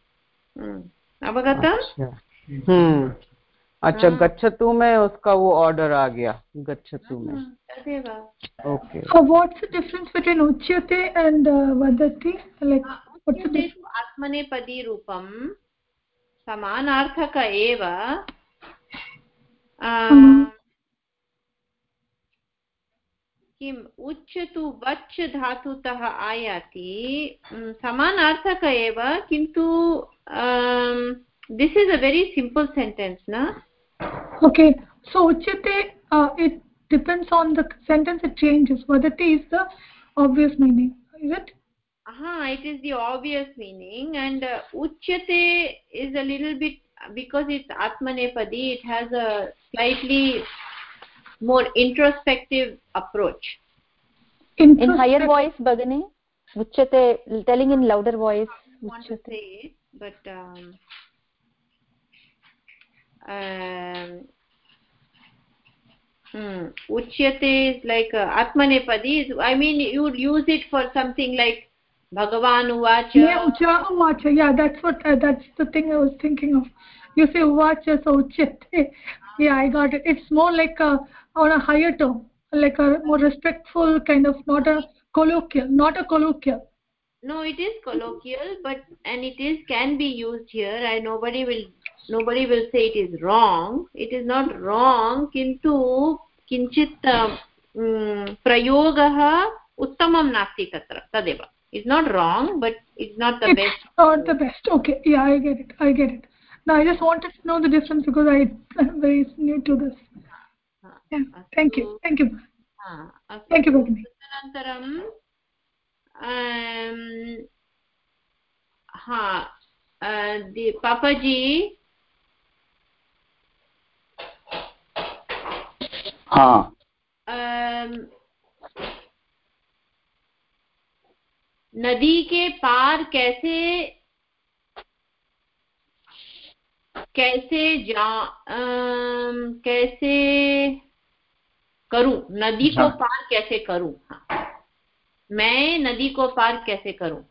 अवगतम्? अच्छा, गच्छतु में उसका वो ऑर्डर आ गया, गच्छतु में। तदेव। Okay. So what's the difference between uchyate and vadati? Like uchyate tu आत्मनेपदी रूपं, समानार्थक एव। किम् उच्चतु वच् धातुतः आयाति समानार्थक एव किन्तु this is a very simple sentence na. Okay, so uchyate it depends on the sentence, it changes. Vadati is the obvious meaning, is it? It is the obvious meaning, and uchyate is a little bit, because it's atmanepadi, it has a slightly more introspective approach. In higher voice, Bhagini, uchyate, telling in louder voice. I want to say it, but uchyate is like atmanepadi. I mean, you would use it for something like Bhagavan uvacha. Yeah, uvacha. Yeah, that's the thing I was thinking of. You say uvacha, so uchyate. Yeah, I got it. It's more like on a higher tone, like a more respectful kind of, not a colloquial. No, it is colloquial, and it can be used here, and nobody will say it is wrong. It is not wrong, kintu kinchit prayogah uttamam nasti tatra tadeva. It's not wrong, but it's not the best. It's not the best. Okay, yeah, I get it. Now I just wanted to know the difference because I'm very new to this. Yeah, thank you. Thank you, Bhagini. The Papaji. नदी के पार कैसे करूं, नदी को पार कैसे करूं. मैं नदी को पार कैसे करूं.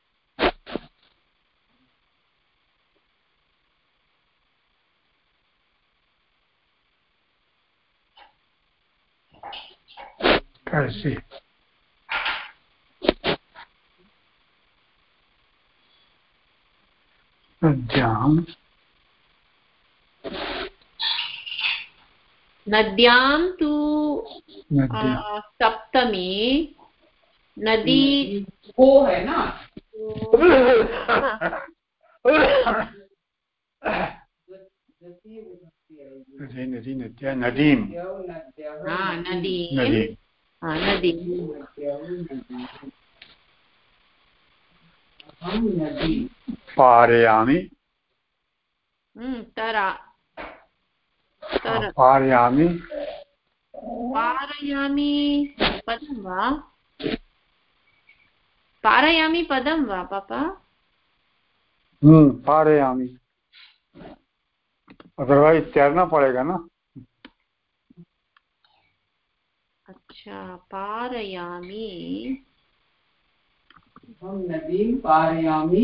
कैसे नद्यां तु सप्तमी नदी को है ना. नदी पारयामि पारयामि पदं वा पापा. पारयामि, अदरवाइज तैरना पड़ेगा ना. अच्छा, पारयामि. हम नदी पारयामि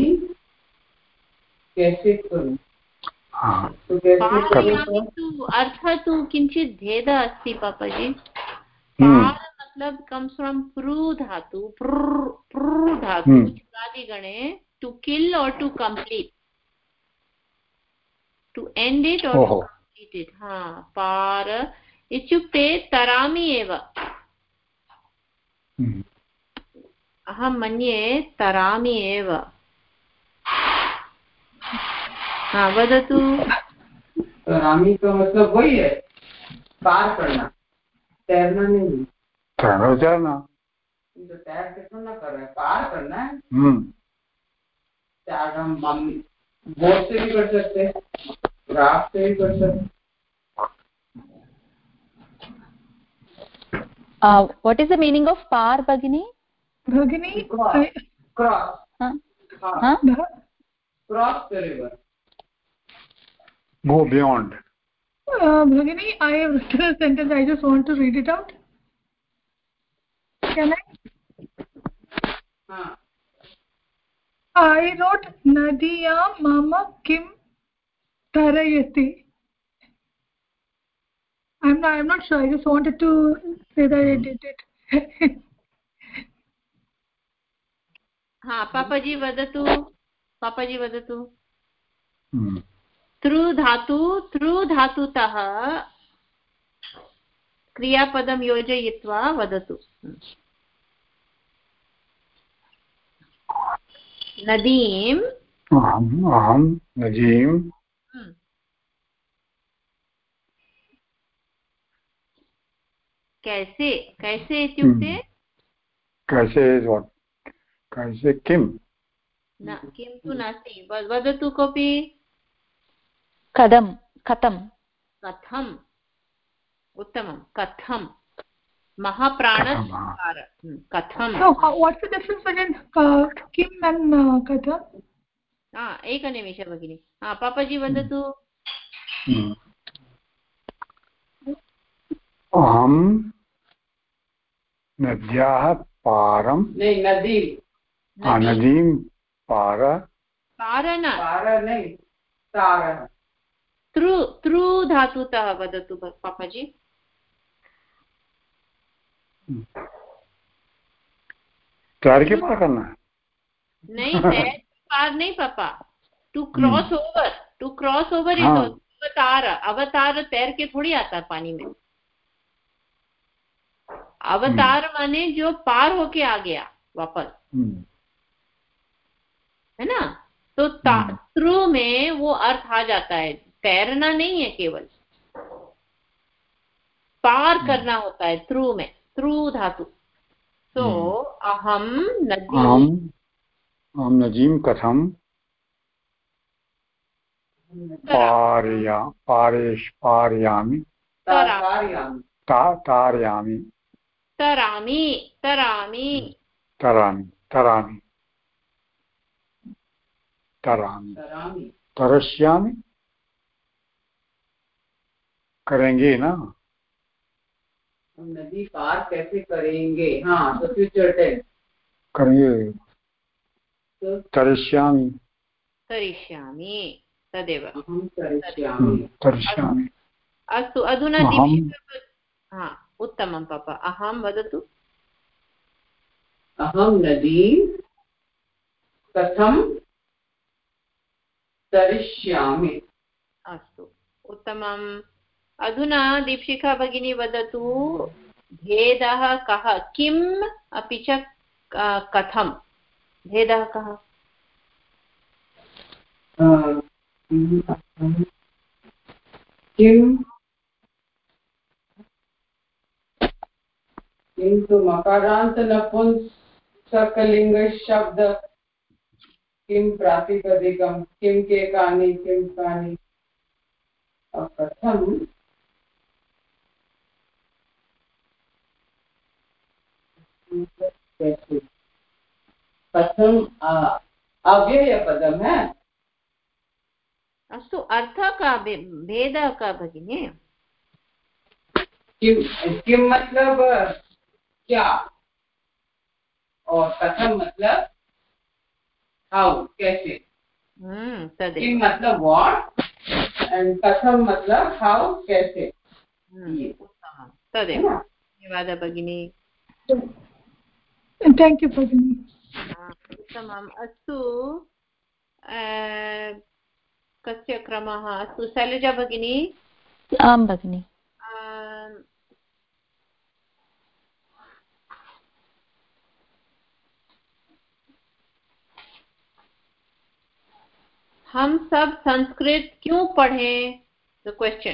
कैसे करूं. पारयामि तु अर्थः तु किञ्चित् भेदः अस्ति पापाजी. पार मतलब comes from pru dhatu. Pru dhatu churadigane, to kill or to complete, to end it or to complete it. पार इत्युक्ते तरामि एव. अहं मन्ये तरामि एव. वदतु. तरामि का मतलब वही है, पार करना, तैरना नहीं. तैरना तो तैर के तो ना कर रहे, पार करना है. तैर हम बोट से भी कर सकते, राफ्ट से भी कर सकते. What is the meaning of par, Bhagini? Cross. Cross the river. Go beyond. Bhagini, I have written a sentence. I just want to read it out. Can I? I wrote Nadiya Mama Kim Tarayati. I'm not sure. I just wanted to say that I did it. पापाजी वदतु. तृ धातुतः क्रियापदं योजयित्वा वदतु। नदीम् अहं नदीं कैसे कैसे इत्युक्ते कैसे किं किं तु नास्ति, वदतु कोऽपि। कथं कथं कथम् उत्तमं, कथं महाप्राणकार कथं। What's the difference between kim and katha? एकनिमिष भगिनि, पापाजी वदतु। अहं नद्याः पारं नदीं तृ धातुतः वदतु पापाजी। तैर के पार करना है? नहीं, तैर पार नहीं पापा, to cross over, to cross over is avatar. Avatar तैर के थोड़ी आता है पानी में। अवतार माने जो पार होके आ गया वापस, है ना। तो तृ में वो अर्थ आ जाता है, तैरना नहीं है, केवल पार करना होता है तृ में, तृ धातु। तो अहम नदीं कथं पारयामि तरस्यामि करेंगे ना। नदी पार कैसे करेंगे? हाँ, तो फ्यूचर टेंस करेंगे। तरिष्यामि तदेव। तरिष्यामि। अस्तु, अधुना उत्तमं पापा, अहं वदतु। अहं नदीं कथं तरिष्यामि। अस्तु, उत्तमम्। अधुना दीपशिखा भगिनी वदतु, भेदः कः, किम् अपि च कथं, भेदः कः? किन्तु मकारान्त नपुंसकलिंग शब्द किं प्रातिपदिकं, किं के कानि, किं कानि, कथं कथं अव्ययपदं है। अस्तु, अर्थः का, भेदः का भगिनी? किम मतलब क्या, और कथम मतलब हाउ, कैसे। किम मतलब व्हाट एंड कथम मतलब हाउ, कैसे। तदेव। धन्यवादः भगिनी। Thank you भगिनी। उत्तमम्। अस्तु, कस्य क्रमः? अस्तु, शैलजा भगिनी। आं भगिनि। हम सब संस्कृत क्यों पढ़ें? The question.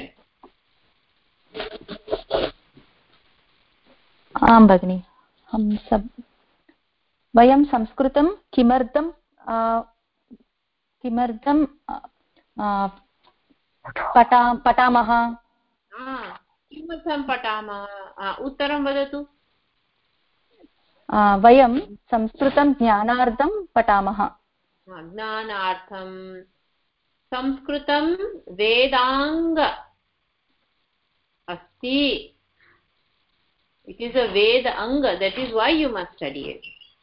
आं भगिनि, हम सब वयं संस्कृतं किमर्थं पठामः? किमर्थं पठामः? उत्तरं वदतु। वयं संस्कृतं ज्ञानार्थं पठामः। ज्ञानार्थं। संस्कृतं वेदांग अस्ति। It is a Veda anga, that is why you must study it.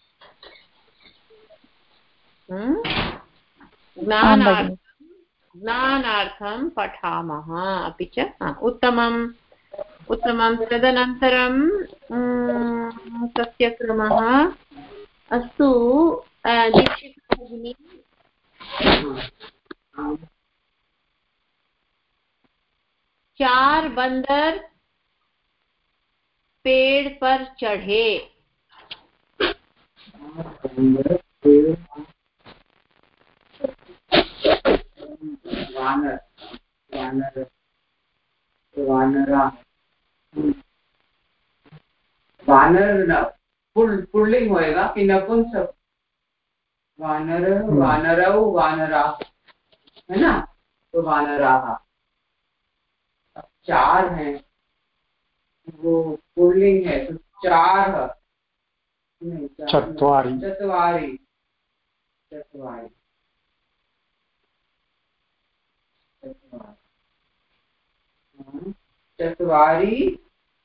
ज्ञानार्थं पठामः। अपि च उत्तमम्, उत्तमं। तदनन्तरं तस्य क्रमः। अस्तु, दीक्षिता भगिनी। चार बंदर पेड़ पर चढ़े। वानर वानर वानरा वानर पुल्लिंग होएगा कि नपुंसक? वानर वानरौ वानरा है ना, तो वानराः। चार हैं, वो पुल्लिंग है तो चार चत्वारि चत्वारि चत्वारि चत्वारि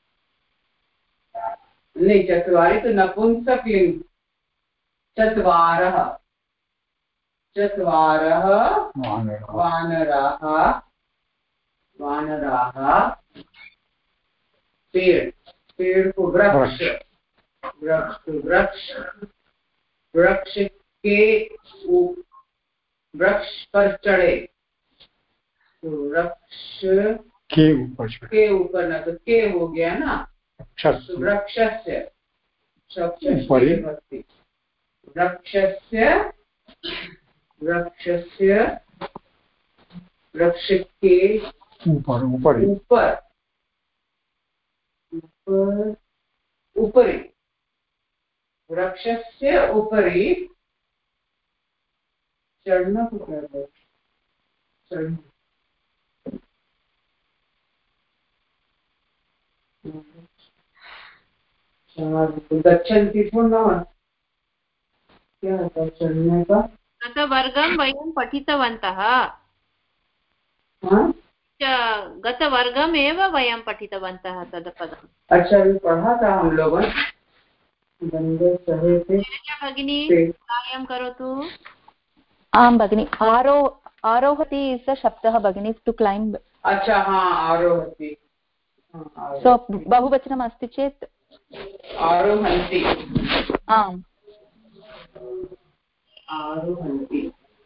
नहीं, चत्वारि तो नपुंसक लिंग। चत्वारः चत्वारः वानराः वानराः। पेड़ पेड़ को वृक्ष वृक्ष वृक्ष वृक्ष के वृक्ष पर चढ़े, तो वृक्ष के ऊपर ना, तो के हो गया ना, तो वृक्षस्य वृक्षस्य वृक्षस्य वृक्ष के ऊपर ऊपर ऊपर उपरि वृक्षस्य उपरि चढ़ना को क्या है? चढ़ना गच्छन्ति पुनः क्या है चढ़ने का? गतवर्गं वयं पठितवन्तः। गतवर्गमेव वयं पठितवन्तः तद् पदम्। अच्छा, अभी पढ़ा था हम लोगों भगिनी कार्यं करोतु। आं भगिनि, आरोहति इस् शब्दः भगिनि, टु क्लैम्ब्। अच्छा, हाँ, आरोहति। सो बहुवचनम् अस्ति चेत् आरोहन्ति। आम्, आरोहन्ति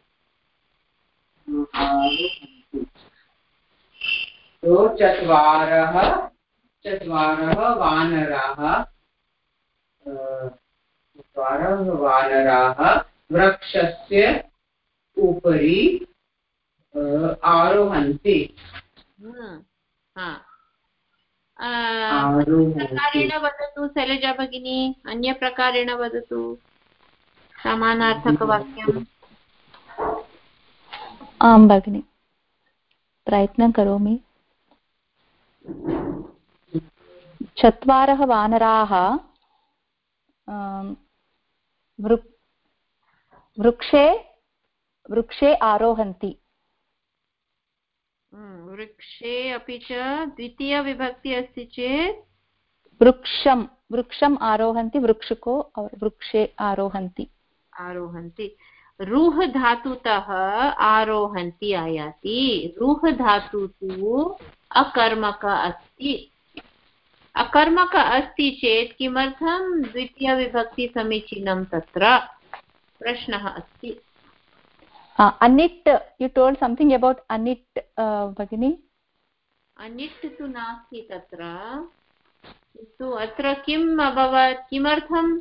तो चत्वारः वानराः वृक्षस्य उपरि आरोहन्ति। प्रकारेण वदतु शैलजा भगिनी, अन्यप्रकारेण वदतु समानार्थकवाक्यम्। आं भगिनि, प्रयत्नं करोमि। चत्वारः वानराः वृक्षे आरोहन्ति। वृक्षे अपि च द्वितीयविभक्ति अस्ति चेत् वृक्षम् आरोहन्ति, वृक्षे आरोहन्ति। रुह् धातुतः आरोहन्ति आयाति। रुह् धातु तु अकर्मक अस्ति। अकर्मक अस्ति चेत् किमर्थं द्वितीयविभक्ति समीचीनं तत्र प्रश्नः अस्ति। अनिट्, यु टोल्ड् सम्थिङ्ग् अबौट् अनिट् भगिनि? अनिट् तु नास्ति तत्र, किन्तु अत्र किम् अभवत्? किमर्थं?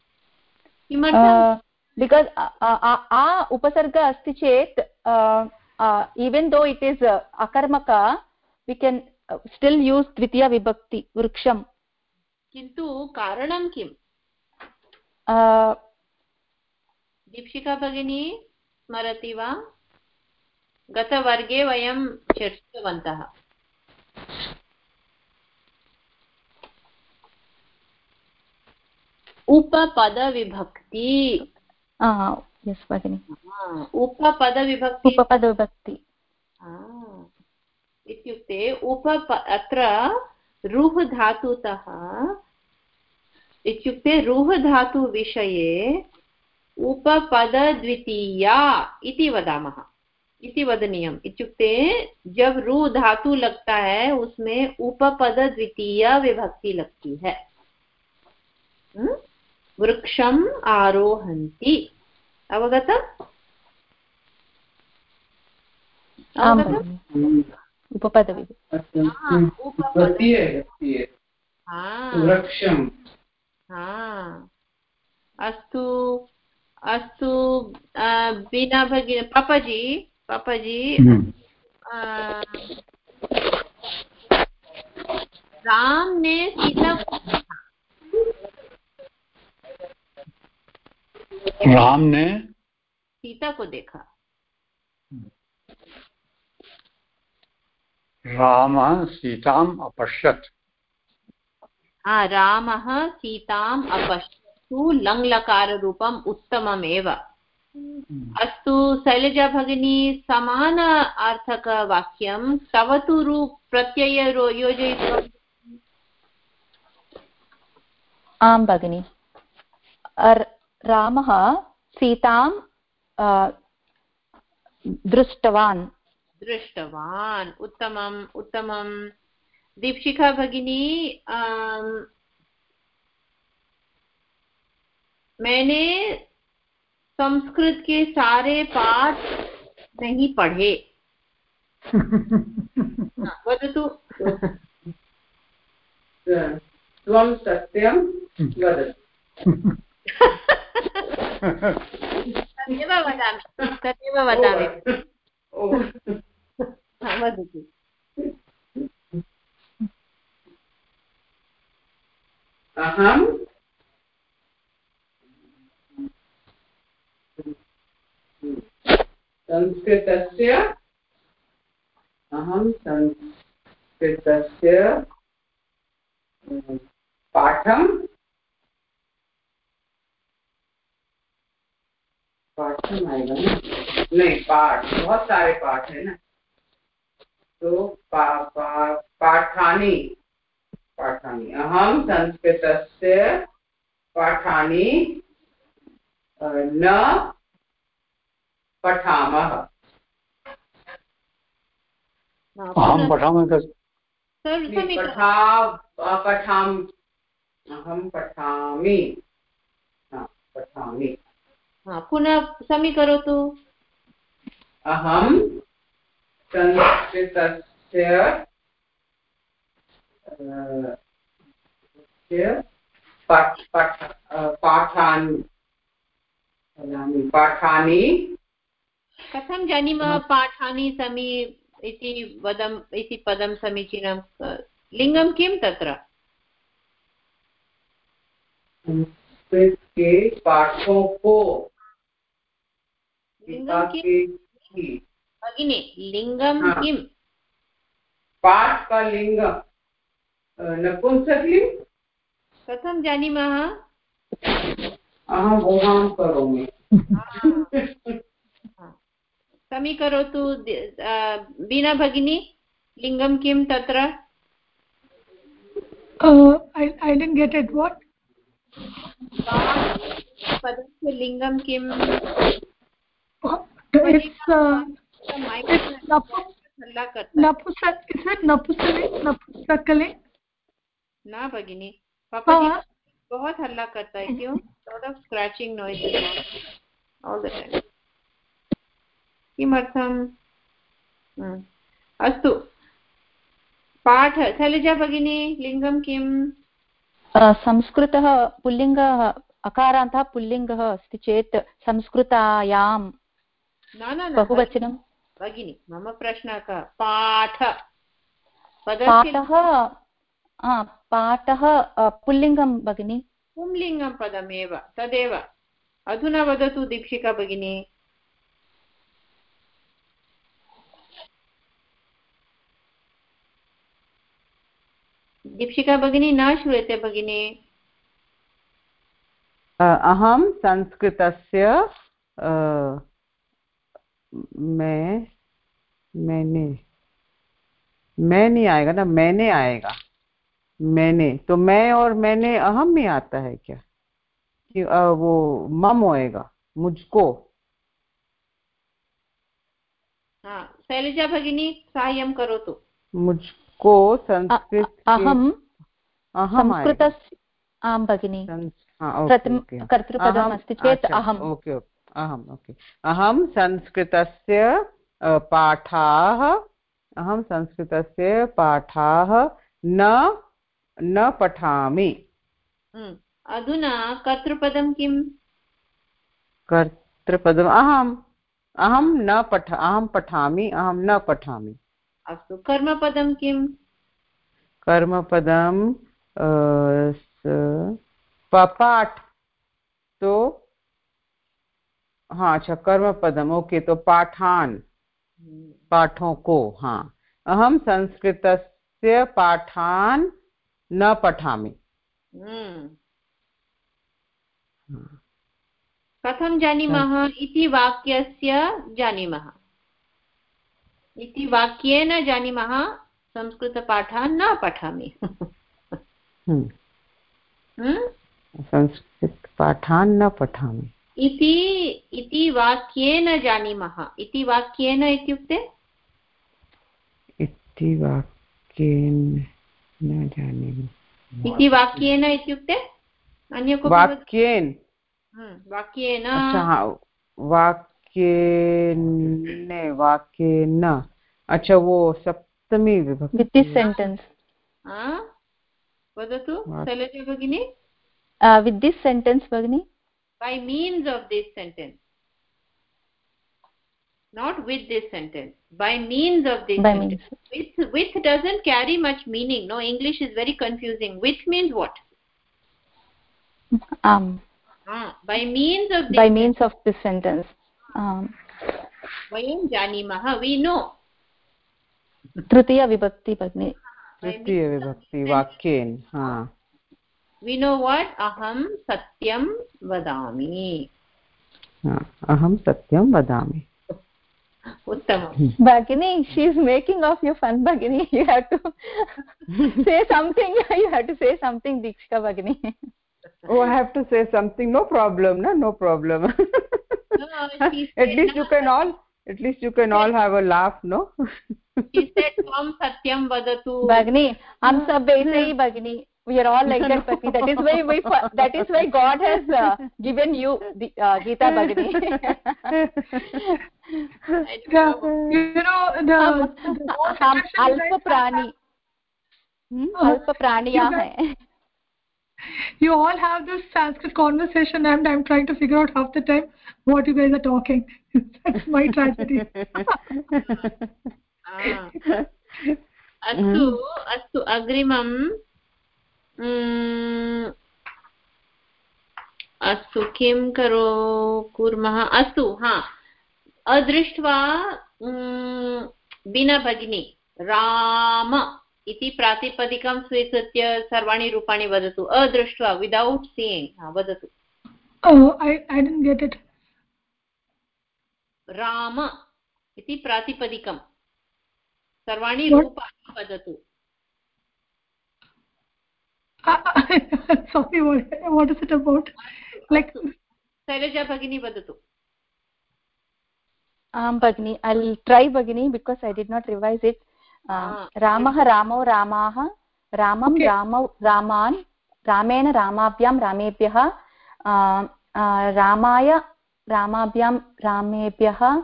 बिकास् उपसर्ग अस्ति चेत् इवन् दो इट् इस् अकर्मक, वी केन् स्टिल् यूस् द्वितीय विभक्ति वृक्षं। किन्तु कारणं किम्? दीक्षिका भगिनी स्मरति वा? गतवर्गे वयं चर्चितवन्तः। उपपदविभक्ति। यस् भगिनि, उपपदविभक्ति इत्युक्ते अत्र रुह् धातुतः इत्युक्ते रुह् धातु विषये उपपदद्वितीया इति वदामः, इति वदनीयम्। इत्युक्ते जब रु धातु लगता है उसमें उपपदद्वितीया विभक्ति लगती है। वृक्षम् आरोहन्ति। अवगतम्? उपपदविभक्ति। वृक्षं अस्तु अस्तु बीना भगिनी पापाजी राम ने सीता को देखा रामः सीताम् अपश्यत् रामः सीताम् अपश्यत् लङ्लकाररूपम् उत्तममेव अस्तु शैलजा भगिनी समान अर्थकवाक्यं तव तु प्रत्यय योजयित्वा आं भगिनि रामः सीतां दृष्टवान् उत्तमम् उत्तमं दीपशिखा भगिनी मैंने संस्कृत के सारे पाठ नहीं पढ़े वदतु त्वं सत्यं वदतु तदेव वदामि वदतु अहं संस्कृतस्य पाठं आएगा ना नहीं पाठ बहुत सारे पाठ है ना तो पाठानि अहं संस्कृतस्य पाठानि न पठामः अहं पठामि पठामि पुनः समीकरोतु अहं संस्कृतस्य पाठानि कथं जानीमः पाठानि समी इति पदं समीचीनं लिङ्गं किं तत्र संस्कृत के पाठों को भगिनी लिङ्गं किं पाठ का लिंग नपुंसकलिंग कथं जानीमः अहम् ऊहां करोमि समीकरोतु बीना भगिनी लिङ्गं किं तत्र I didn't get it. What? पदस्य लिङ्गं किम् It's napusakaling? ना भगिनी पापा जी बहुत हल्ला करता है क्यों lot of scratching noises all the time किमर्थम् अस्तु पाठ शैलजा भगिनी लिङ्गं किम् संस्कृतः पुल्लिङ्गः अकारान्तः पुल्लिङ्गः अस्ति चेत् संस्कृतायां न बहुवचनं भगिनी मम प्रश्नः कः पाठ पाठः पुल्लिङ्गं भगिनी पुंलिङ्गं पदमेव तदेव अधुना वदतु दीक्षिका भगिनी दीक्षिका भगिनी न श्रूयते भगिनी अहं संस्कृतस्य मैं नहीं आएगा ना मैंने आएगा मैंने तो मैं और मैंने अहम में आता है क्या कि वो मम होएगा मुझको हाँ शैलजा भगिनी साहाय्यं करोतु मुझको संस्कृत अहं संस्कृतस्य आं भगिनी कर्तृपदम् अस्ति चेत् अहम् ओके अहं संस्कृतस्य पाठाः न न पठामि. अधुना कर्तृपदं किम्? कर्तृपदम् अहं पठामि, अहं न पठामि. अस्तु, कर्मपदं किम्? कर्मपदं पाठ. तो हाँ, अच्छा, कर्मपदम. ओके, तो पाठान, पाठों को. हाँ, अहं संस्कृतस्य पाठान् न पठामि. कथं जानीमः? इति वाक्यस्य जानीमः, इति वाक्येन जानीमः संस्कृतपाठान् न पठामि. संस्कृतपाठान् न पठामि इति वाक्येन जानीमः. इति वाक्येन इत्युक्ते? इति वाक्येन न जानीमः. इति वाक्येन इत्युक्ते अन्य कोऽपि वाक्येन. वाक्येन. अच्छा, वाक्येन. अच्छा, वो सप्तमी विभक्ति. with this sentence. वदतु शैलजा भगिनी. With this sentence, Bhagini. By means of this sentence, not with this sentence. By means of this sentence. With doesn't carry much meaning. No, English is very confusing. With means what? By means of this. By means of this sentence. Vayam janimah. We know. Tritiya vibhakti, Bhagini. Tritiya vibhakti vakyen. We know what? Aham satyam vadami. Aham satyam vadami. Uttamam. Bhagini, she is making of you fun, Bhagini. You have to say something. You have to say something, Dikshika Bhagini. Oh, I have to say something. No problem, no problem. At least you can all have a laugh, no? She said, "Tvam satyam vadatu." Bhagini, hum sab aise hi, Bhagini. We are all like that, Bhagini. That is why God has given you the Gita, Bhagini. हम अल्प प्राणी, अल्प प्राणियां हैं. You all have this Sanskrit conversation and I'm trying to figure out half the time what you guys are talking. That's my tragedy. अस्तु अग्रिमम्. अस्तु, किं कुर्मः? अस्तु, अदृष्ट्वा बीना भगिनी राम इति प्रातिपदिकं स्वीकृत्य सर्वाणि रूपाणि वदतु. अदृष्ट्वा, विदौट् सीयिङ्ग्. वदतु. I didn't get it. Rama इति प्रातिपदिकं सर्वाणि रूपाणि वदतु. Sorry, what is it about? Like Selja भगिनी वदतु. Bhagini, I'll try, Bhagini, because I did not revise it. Ramah Ramo Ramaah Ramam Ramau Raman Ramena Ramabhyam Ramebhyah Ramaya Ramabhyam Ramebhyah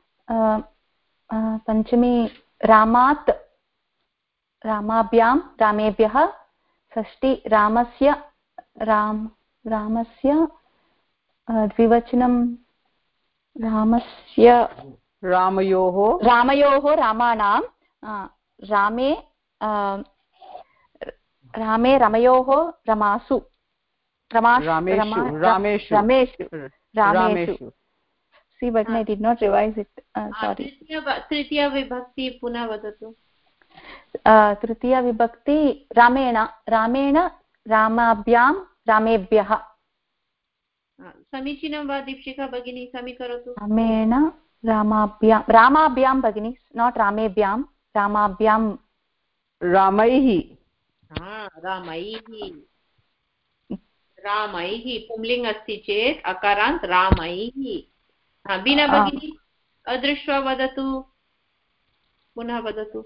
Panchami Ramat Ramabhyam Ramebhyah षष्टि Ramasya द्विवचनं रामस्य रामयोः रामाणां रामे रमयोः रमासु रामेषु. See, but I did not revise it. Sorry. तृतीया विभक्ति पुनः वदतु. तृतीया विभक्ति रामेण रामाभ्यां रामेभ्यः. समीचीनं वा दीक्षिका भगिनी? समीकरोतु. रामेण रामाभ्यां भगिनी, नाट् रामेभ्यां, रामाभ्यां रामैः पुंलिङ्ग् अस्ति चेत् अकारान्त् रामैः. बीना भगिनी अदृष्ट्वा वदतु, पुनः वदतु.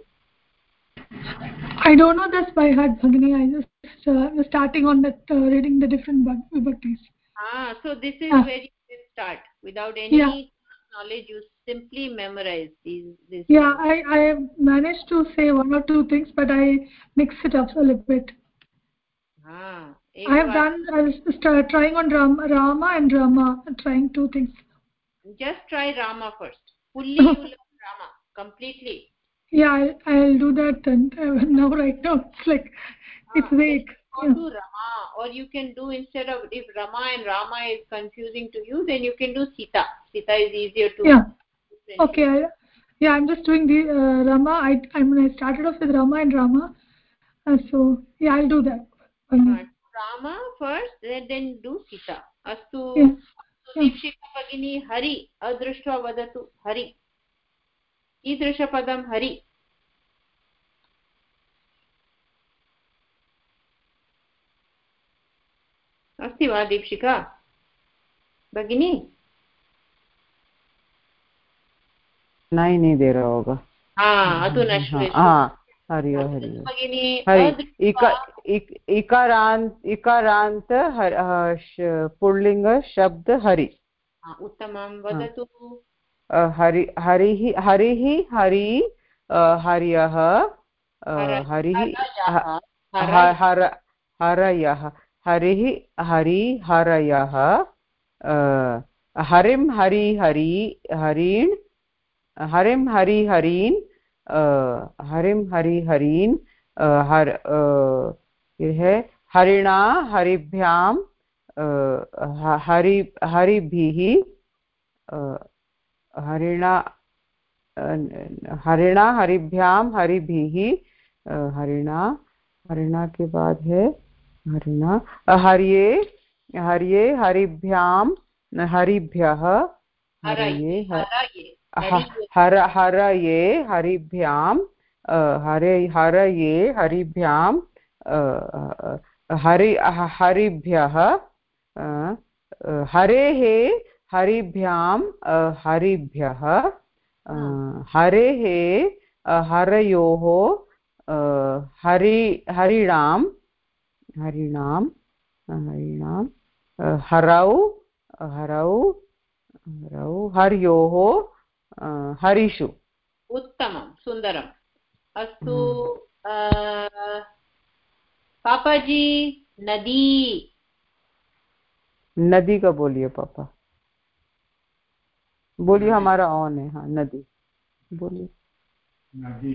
I don't know this by heart, Bhagini. I just was starting on that reading the different vibhaktis. So this is where you can start. Without any knowledge, you simply memorize these. I managed to say one or two things, but I mix it up a little bit. एक I have done trying on Rama and Rama, trying two things. Just try Rama first. Fully you learn Rama completely. Yeah, I'll do that. And now, right now, it's like it's vague. Go to Rama, or you can do, instead of, if Rama and Rama is confusing to you, then you can do Sita. Sita is easier to. Yeah. Okay. I'm just doing the Rama. I started off with Rama and Rama. So yeah, I'll do that. Rama first, then do Sita. Astu. Yeah. Deepshika Bhagini Hari adrushva vadatu Hari. कीदृशपदं Hari? अस्ति वा दीक्षिका भगिनी? नहीं दे रहा होगा। हाँ अधुना श्रूयते। हाँ हरि हरि हरि इकारांत पुल्लिंग शब्द हरि। उत्तमं वदतु। हरि हरिः हरि हर्यः हरिः हरयः हरिः हरि हरयः हरिं हरि हरि हरीन् हरिं हरि हरीन् हरिं हरि हरीन् हरिणा हरिभ्यां हरिभिः हरिणा हरिभ्यां हरिभिः हरिणा के बाद है हरिणा हर्ये हरिभ्यां हरिभ्यः हरये हरिभ्यां हरये हरिभ्यां हरिभ्यः हरेः हरिभ्यां हरिभ्यः हरेः हरयोः हरिणां हरौ हर्योः हरिषु। उत्तमं सुन्दरम्। अस्तु पापाजी नदी। नदी का बोलिए पापा, बोलिए हमारा ऑन है। हाँ नदी बोलिए। नदी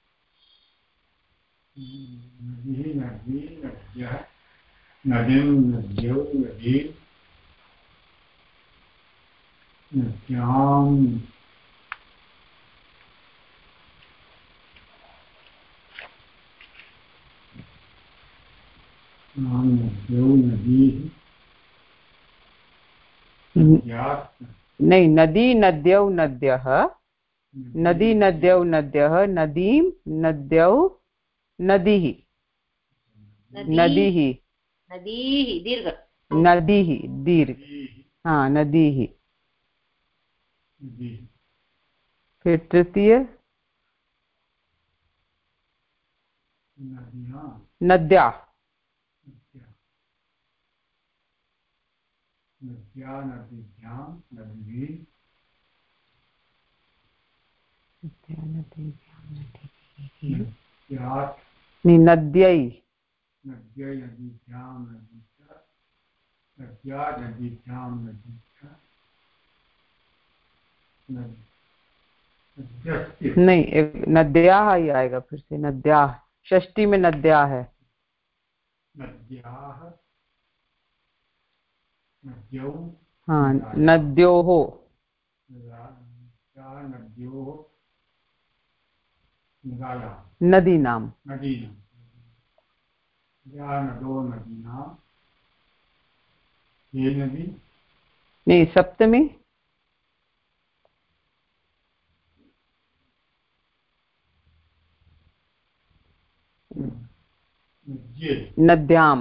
नदी नदी नद्यः नदीं नद्यौ नदी नद्यां नद्यौ नदी नहीं नदी नद्यौ नद्यः नदी नद्यौ नद्यः नदीं नद्यौ नदीः नदीः नदीः दीर्घ नदीः दीर्घ। हाँ नदीः। फिर तृतीय नद्या नद्या नदीभ्यां नदीभिः नहीं नद्यै नद्यै नदीभ्यां नदीभ्यः नद्या नदीभ्यां नदीभ्यः नहीं नद्याः ही आएगा फिर से। नद्याः षष्ठी में नद्या है। नद्याः नद्यौ हाँ नद्योः नद्योः नदीनां नदो नदीनां ये नदी नहीं सप्तमी नद्यां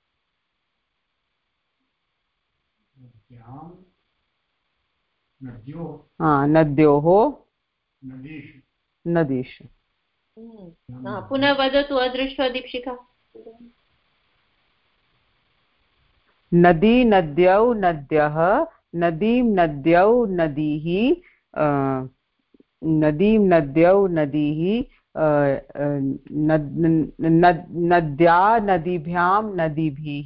हाँ नद्योः नदीषु। पुनः वदतु अदृष्ट्वा दीक्षिका। नदी नद्यौ नद्यः नदीं नद्यौ नदीः नदीं नद्यौ नदीः नद्या नदीभ्यां नदीभिः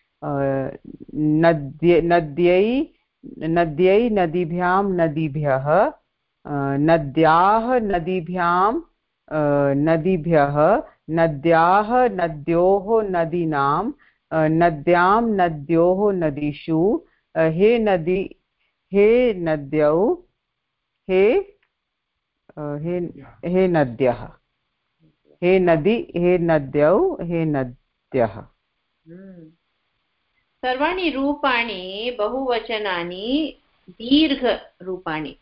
नद्यै नदीभ्यां नदीभ्यः नद्याः नदीभ्यां नदीभ्यः नद्याः नद्योः नदीनां नद्यां नद्योः नदीषु हे नदी हे नद्यौ हे नद्यः हे नदी हे नद्यौ हे नद्यः। सर्वाणि रूपाणि बहुवचनानि दीर्घरूपाणि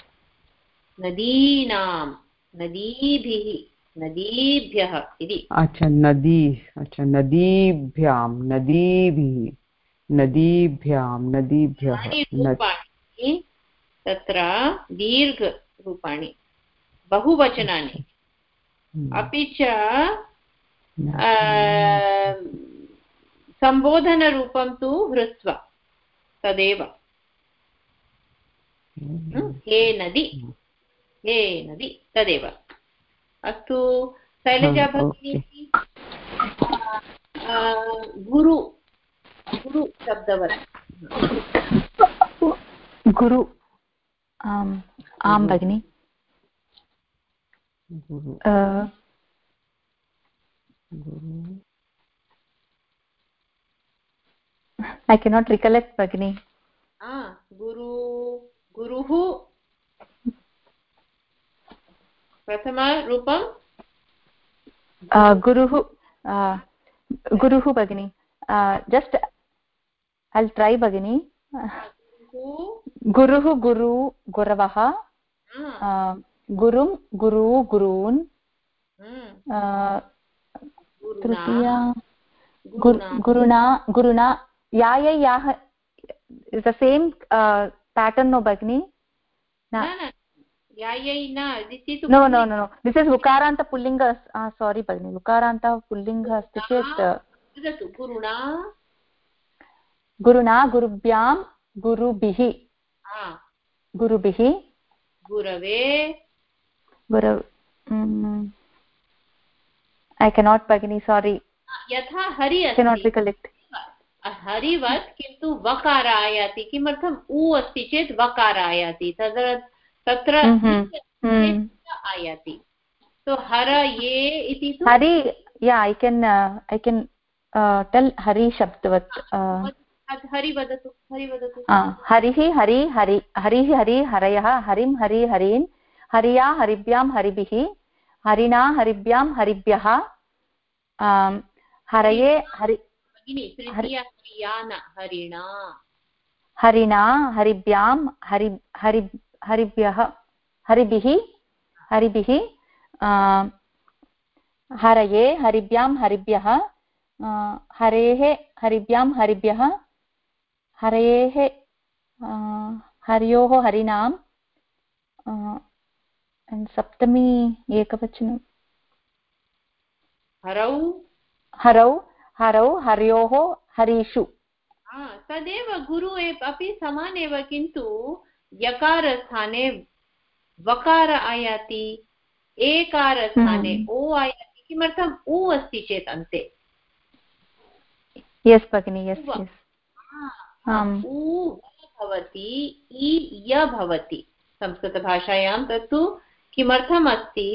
नदीनां नदीभिः नदीभ्यः इति। अच्छा नदीभ्यां नदीभिः नदीभ्यां नदीभ्यः रूपाणि तत्र दीर्घरूपाणि बहुवचनानि अपि च सम्बोधनरूपं तु हृस्व तदेव हे नदी तदेव। अस्तु शैलजा भगिनी गुरु शब्दवत् गुरु आं भगिनि I cannot recollect Bhagini. गुरुः प्रथमरूपं गुरुः भगिनी just I'll try भगिनी गुरुः गुरु गुरवः गुरुं गुरु गुरून् तृतीया गुरुणा याः is the same pattern no Bhagini no this is ukaranta pullinga sorry Bhagini ukaranta pullinga asti chet guruna gurubhyam gurubih gurave I cannot Bhagini sorry यथा हरि अस्ति cannot recollect हरिवत् किन्तु वकार आयाति किमर्थम् उ अस्ति चेत् वकार आयाति तत्र आयाति तो हर ये इति तु Hari I can tell hari shabdvat Hari वदतु हरिः हरि हरिः हरि हरयः हरिं हरि हरीन् हरिया हरिभ्यां हरिभिः हरिणा हरिभ्यां हरिभ्यः हरये हरिणा हरिभ्यां हरिभ्यः हरिभिः हरये हरिभ्यां हरिभ्यः हरेः हरिभ्यां हरिभ्यः हरेः हर्योः हरिणां सप्तमी एकवचनं हरौ हर्योः हरीषु तदेव गुरु अपि समान एव किन्तु यकारस्थाने वकार आयाति एकारस्थाने ओ आयाति किमर्थम् उ अस्ति चेत् अन्ते यस् भगिनि यस् उ भवति इ य भवति संस्कृतभाषायां तत्तु किमर्थम् अस्ति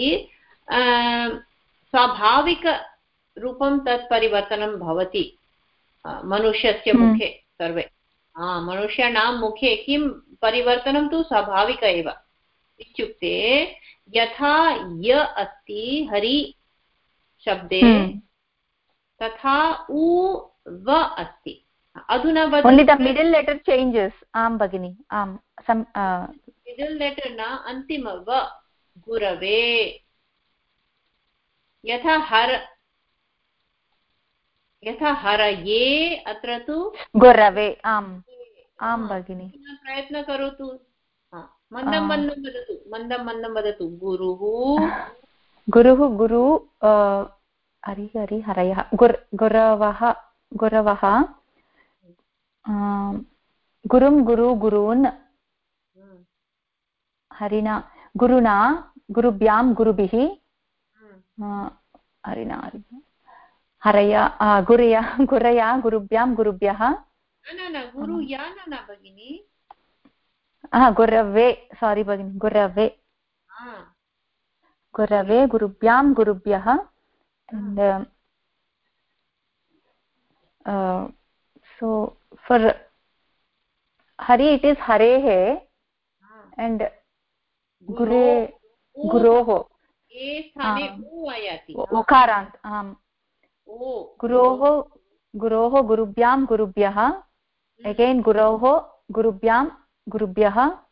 स्वाभाविकरूपं तत् परिवर्तनं भवति मनुष्यस्य मुखे सर्वे मनुष्याणां मुखे किं परिवर्तनं तु स्वाभाविक एव इत्युक्ते यथा य अस्ति हरि शब्दे तथा उ व अस्ति अधुना only the middle letter changes आं भगिनि मिडल लेटर न अन्तिम व गुरवे यथा हरये अत्र तु गुरवे आं भगिनि प्रयत्न करोतु मन्दं वदतु गुरुः गुरु हरि हरयः गुरवः गुरुं गुरून् हरिणा गुरुणा गुरुभ्यां गुरुभिः हरिणा हरया गुरया गुरया गुरुभ्यां गुरुभ्यः न गुरु या न भगिनी गुरवे सारी भगिनी गुरवे गुरवे गुरुभ्यां गुरुभ्यः and so for hari it is harehe and gure guroho ए स्थाने उ आयाति उकारान्त गुरोः गुरोः गुरुभ्यां गुरुभ्यः again गुरोः गुरुभ्यां गुरुभ्यः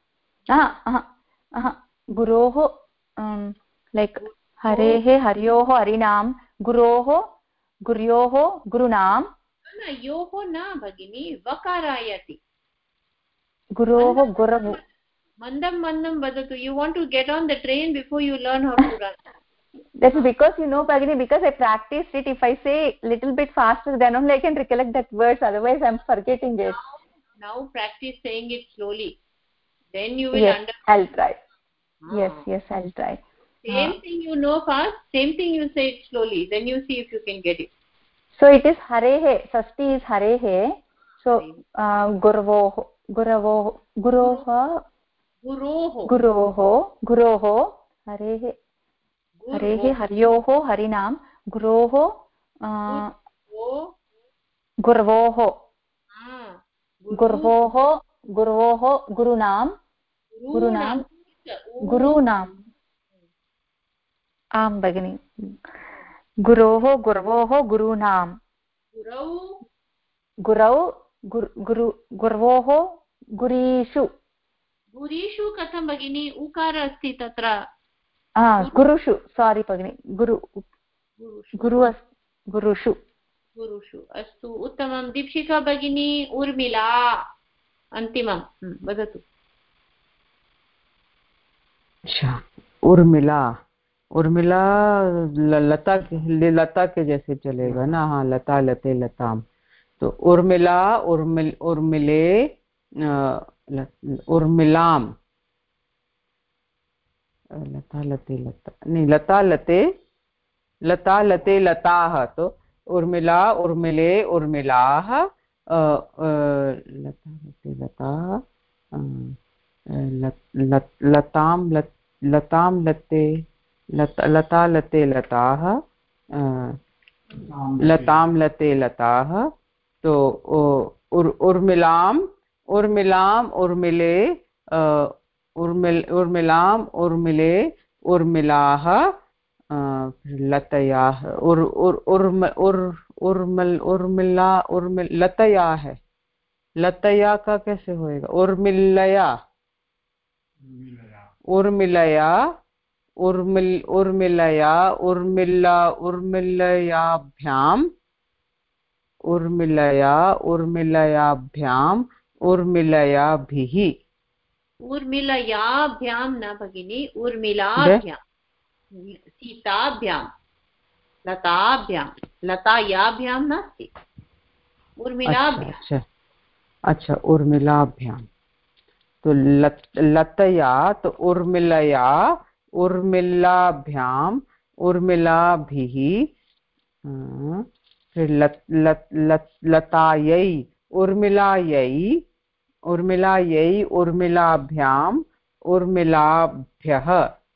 गुरोः like हरेः हर्योः हरिणां गुरोः गुर्योः गुरुणां न योः न भगिनी वकारायति गुरोः गुरवो mandam vadatu. You want to get on the train before you learn how to run. That's because Bhagini, because I practiced it. If I say little bit faster, then only I can recollect that words. Otherwise, I'm forgetting it. Now practice saying it slowly. Then you will understand. I'll try. Yes, I'll try. Same thing you know fast. Same thing you say it slowly. Then you see if you can get it. So it is harehe. Sasti is harehe. So guravoh, guroho, हरेः हरेः हर्योः हरिणां गुरोः गुरवोः गुरवोः गुरवोः गुरूणां गुरूणाम् आं भगिनि गुरोः गुरवोः गुरूणां गुरौ गुरवोः गुरीषु गुरीषु कथं भगिनी उकार अस्ति तत्र गुरुषु सारी भगिनी गुरुषु अस्तु उत्तमं दीक्षिका भगिनी उर्मिला अन्तिमं वदतु अच्छा उर्मिला उर्मिला लता के जैसे चलेगा ना हाँ लता लते लताम तो उर्मिला उर्मिले उर्मिलाम लता लते लता नहीं लता लते लताः तो उर्मिला उर्मिले उर्मिलाः लता लते लताः लतां लते लता लते लताः लतां लते लताः तो उर्मिलाम् उर्मिले उर्मिलाम् उर्मिले उर्मिलाः लतयाः उर्मिला लतया है लतया का कैसे होएगा उर्मिलया उर्मिलयाभ्याम् उर्मिलयाभिः उर्मिलयाभ्यां न भगिनी उर्मिलाभ्यां सीताभ्यां लताभ्यां लतायाभ्यां नास्ति उर्मिलाभ्यां अच्छा उर्मिलाभ्यां तो लतया तो उर्मिलया उर्मिलाभ्याम् उर्मिलाभिः फिर लतायै उर्मिलायै उर्मिलाभ्याम् उर्मिलाभ्यः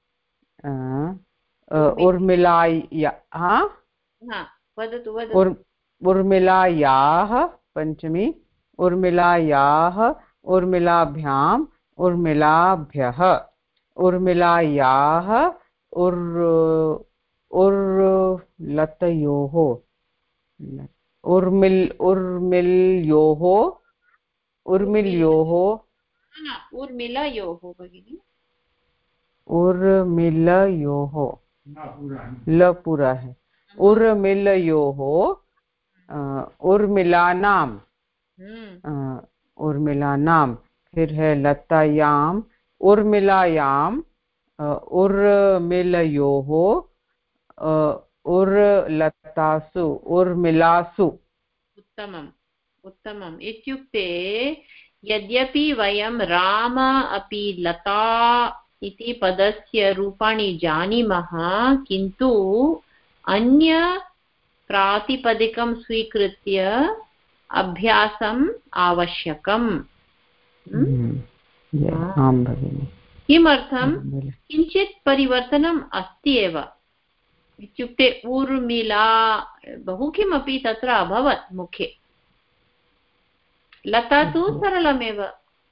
उर्मिलायाः पञ्चमी उर्मिलायाः उर्मिलाभ्याम् उर्मिलाभ्यः उर्मिलायाः लतयोः उर्मिलयोः भगिनी उर्मिलयोः ल पूरा है उर्मिलयोः उर्मिलानां फिर है लतायाम् उर्मिलायाम् उर्मिलयोः उर्लतासु उर्मिलासु उत्तमम् इत्युक्ते यद्यपि वयं राम अपि लता इति पदस्य रूपाणि जानीमः किन्तु अन्य प्रातिपदिकं स्वीकृत्य अभ्यासम् आवश्यकम्। आं भगिनि। किमर्थं किञ्चित् परिवर्तनम् अस्ति एव, इत्युक्ते ऊर्मिला बहु किमपि तत्र अभवत् मुखे, लता तु सरलमेव।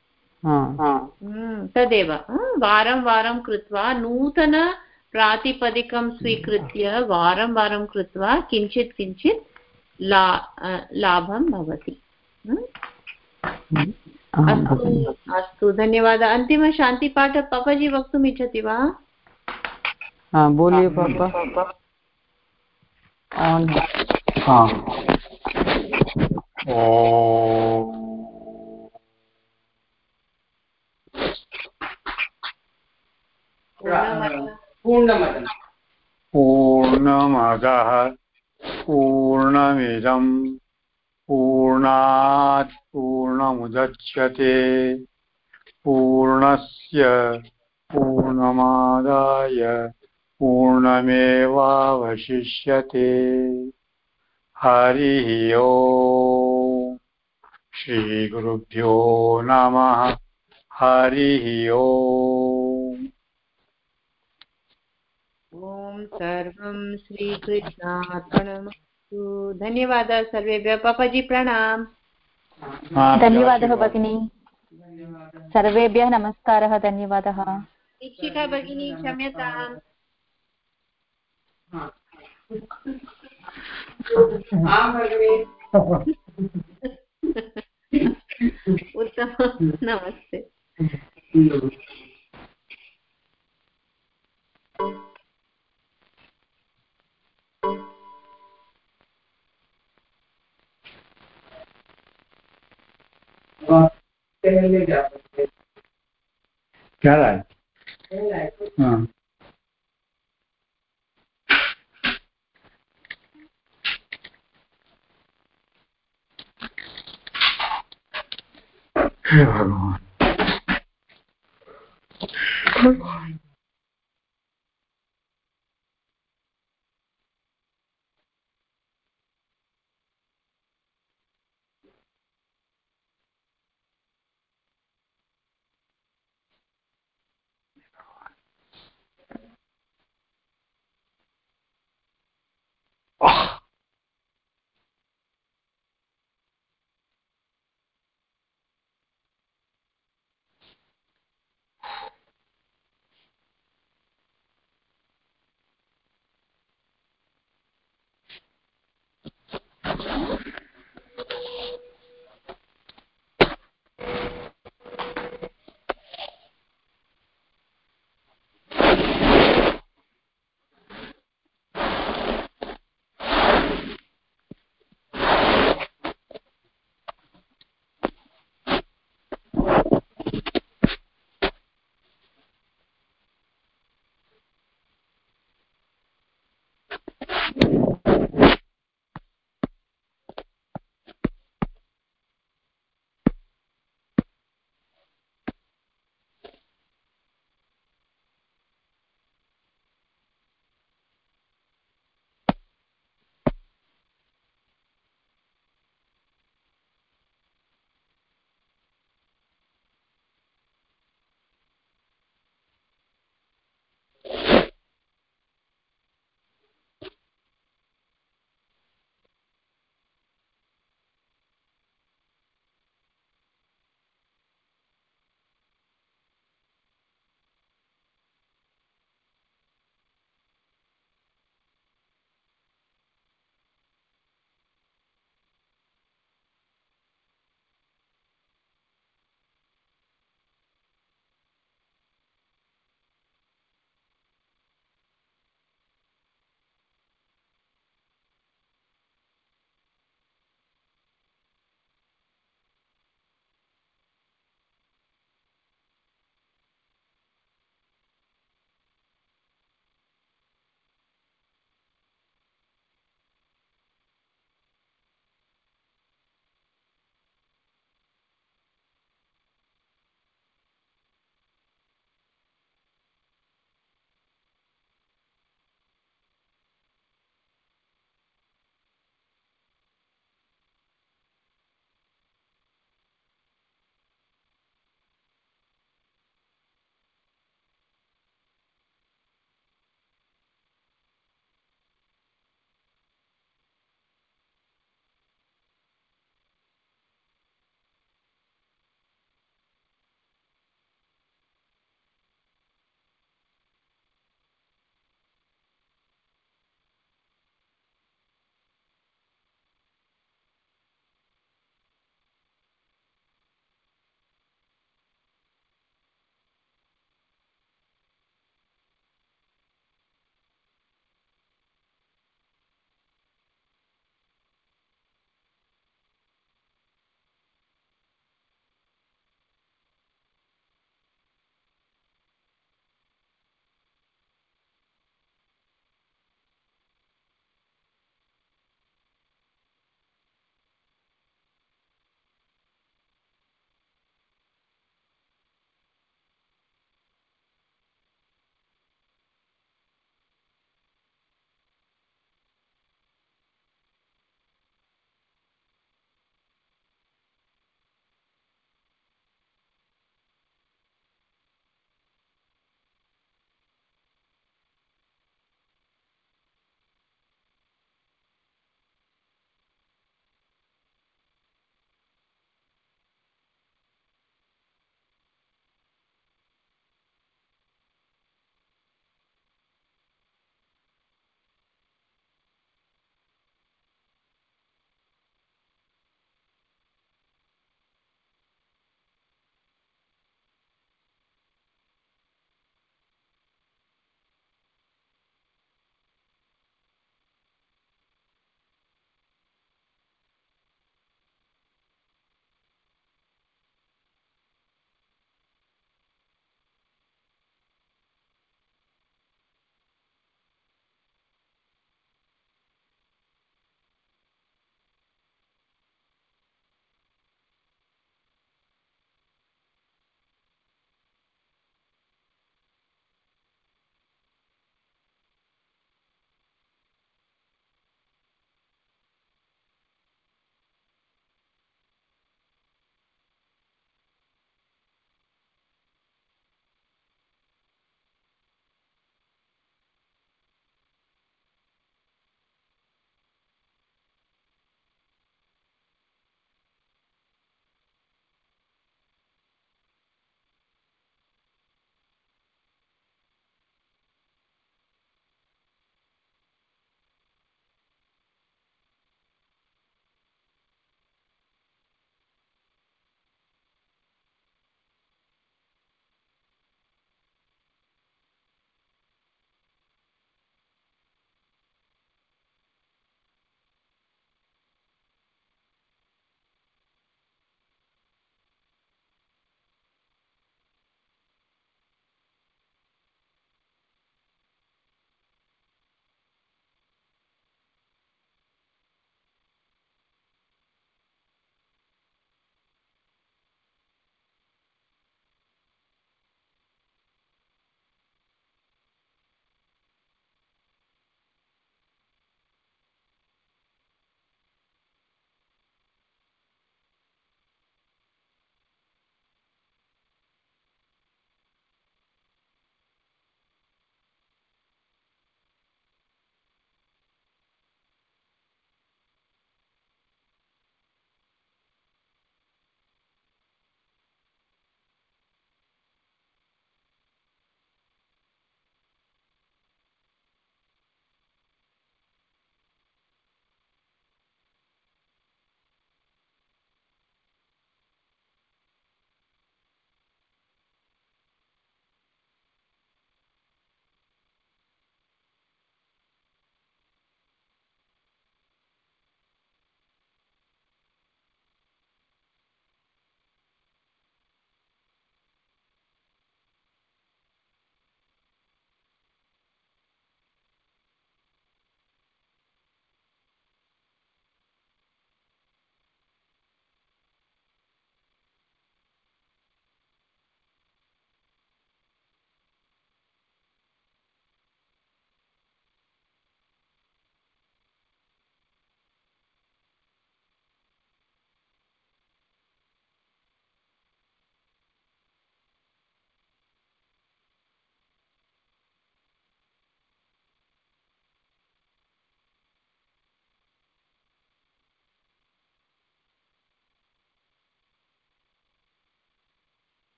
तदेव वारं वारं कृत्वा नूतन प्रातिपदिकं स्वीकृत्य वारं वारं कृत्वा किञ्चित् किञ्चित् लाभं भवति। अस्तु अस्तु, धन्यवादः। अन्तिमशान्तिपाठ पापाजी वक्तुम् इच्छति वा? बोलिए पापा। पूर्णमदः पूर्णमिदं पूर्णात् पूर्णमुदच्यते पूर्णस्य पूर्णमादाय पूर्णमेवावशिष्यते। हरिः ओम्। श्रीगुरुभ्यो नमः। हरिः ओम्। ॐ सर्वं श्रीकृष्णार्पणमस्तु। धन्यवादः सर्वेभ्यः। पापाजी प्रणाम। धन्यवादः भगिनी, सर्वेभ्यः नमस्कारः, धन्यवादः। दीक्षिका भगिनी क्षम्यताम्। उत्तमं, नमस्ते। क्या लाए? हाँ। हे भगवान।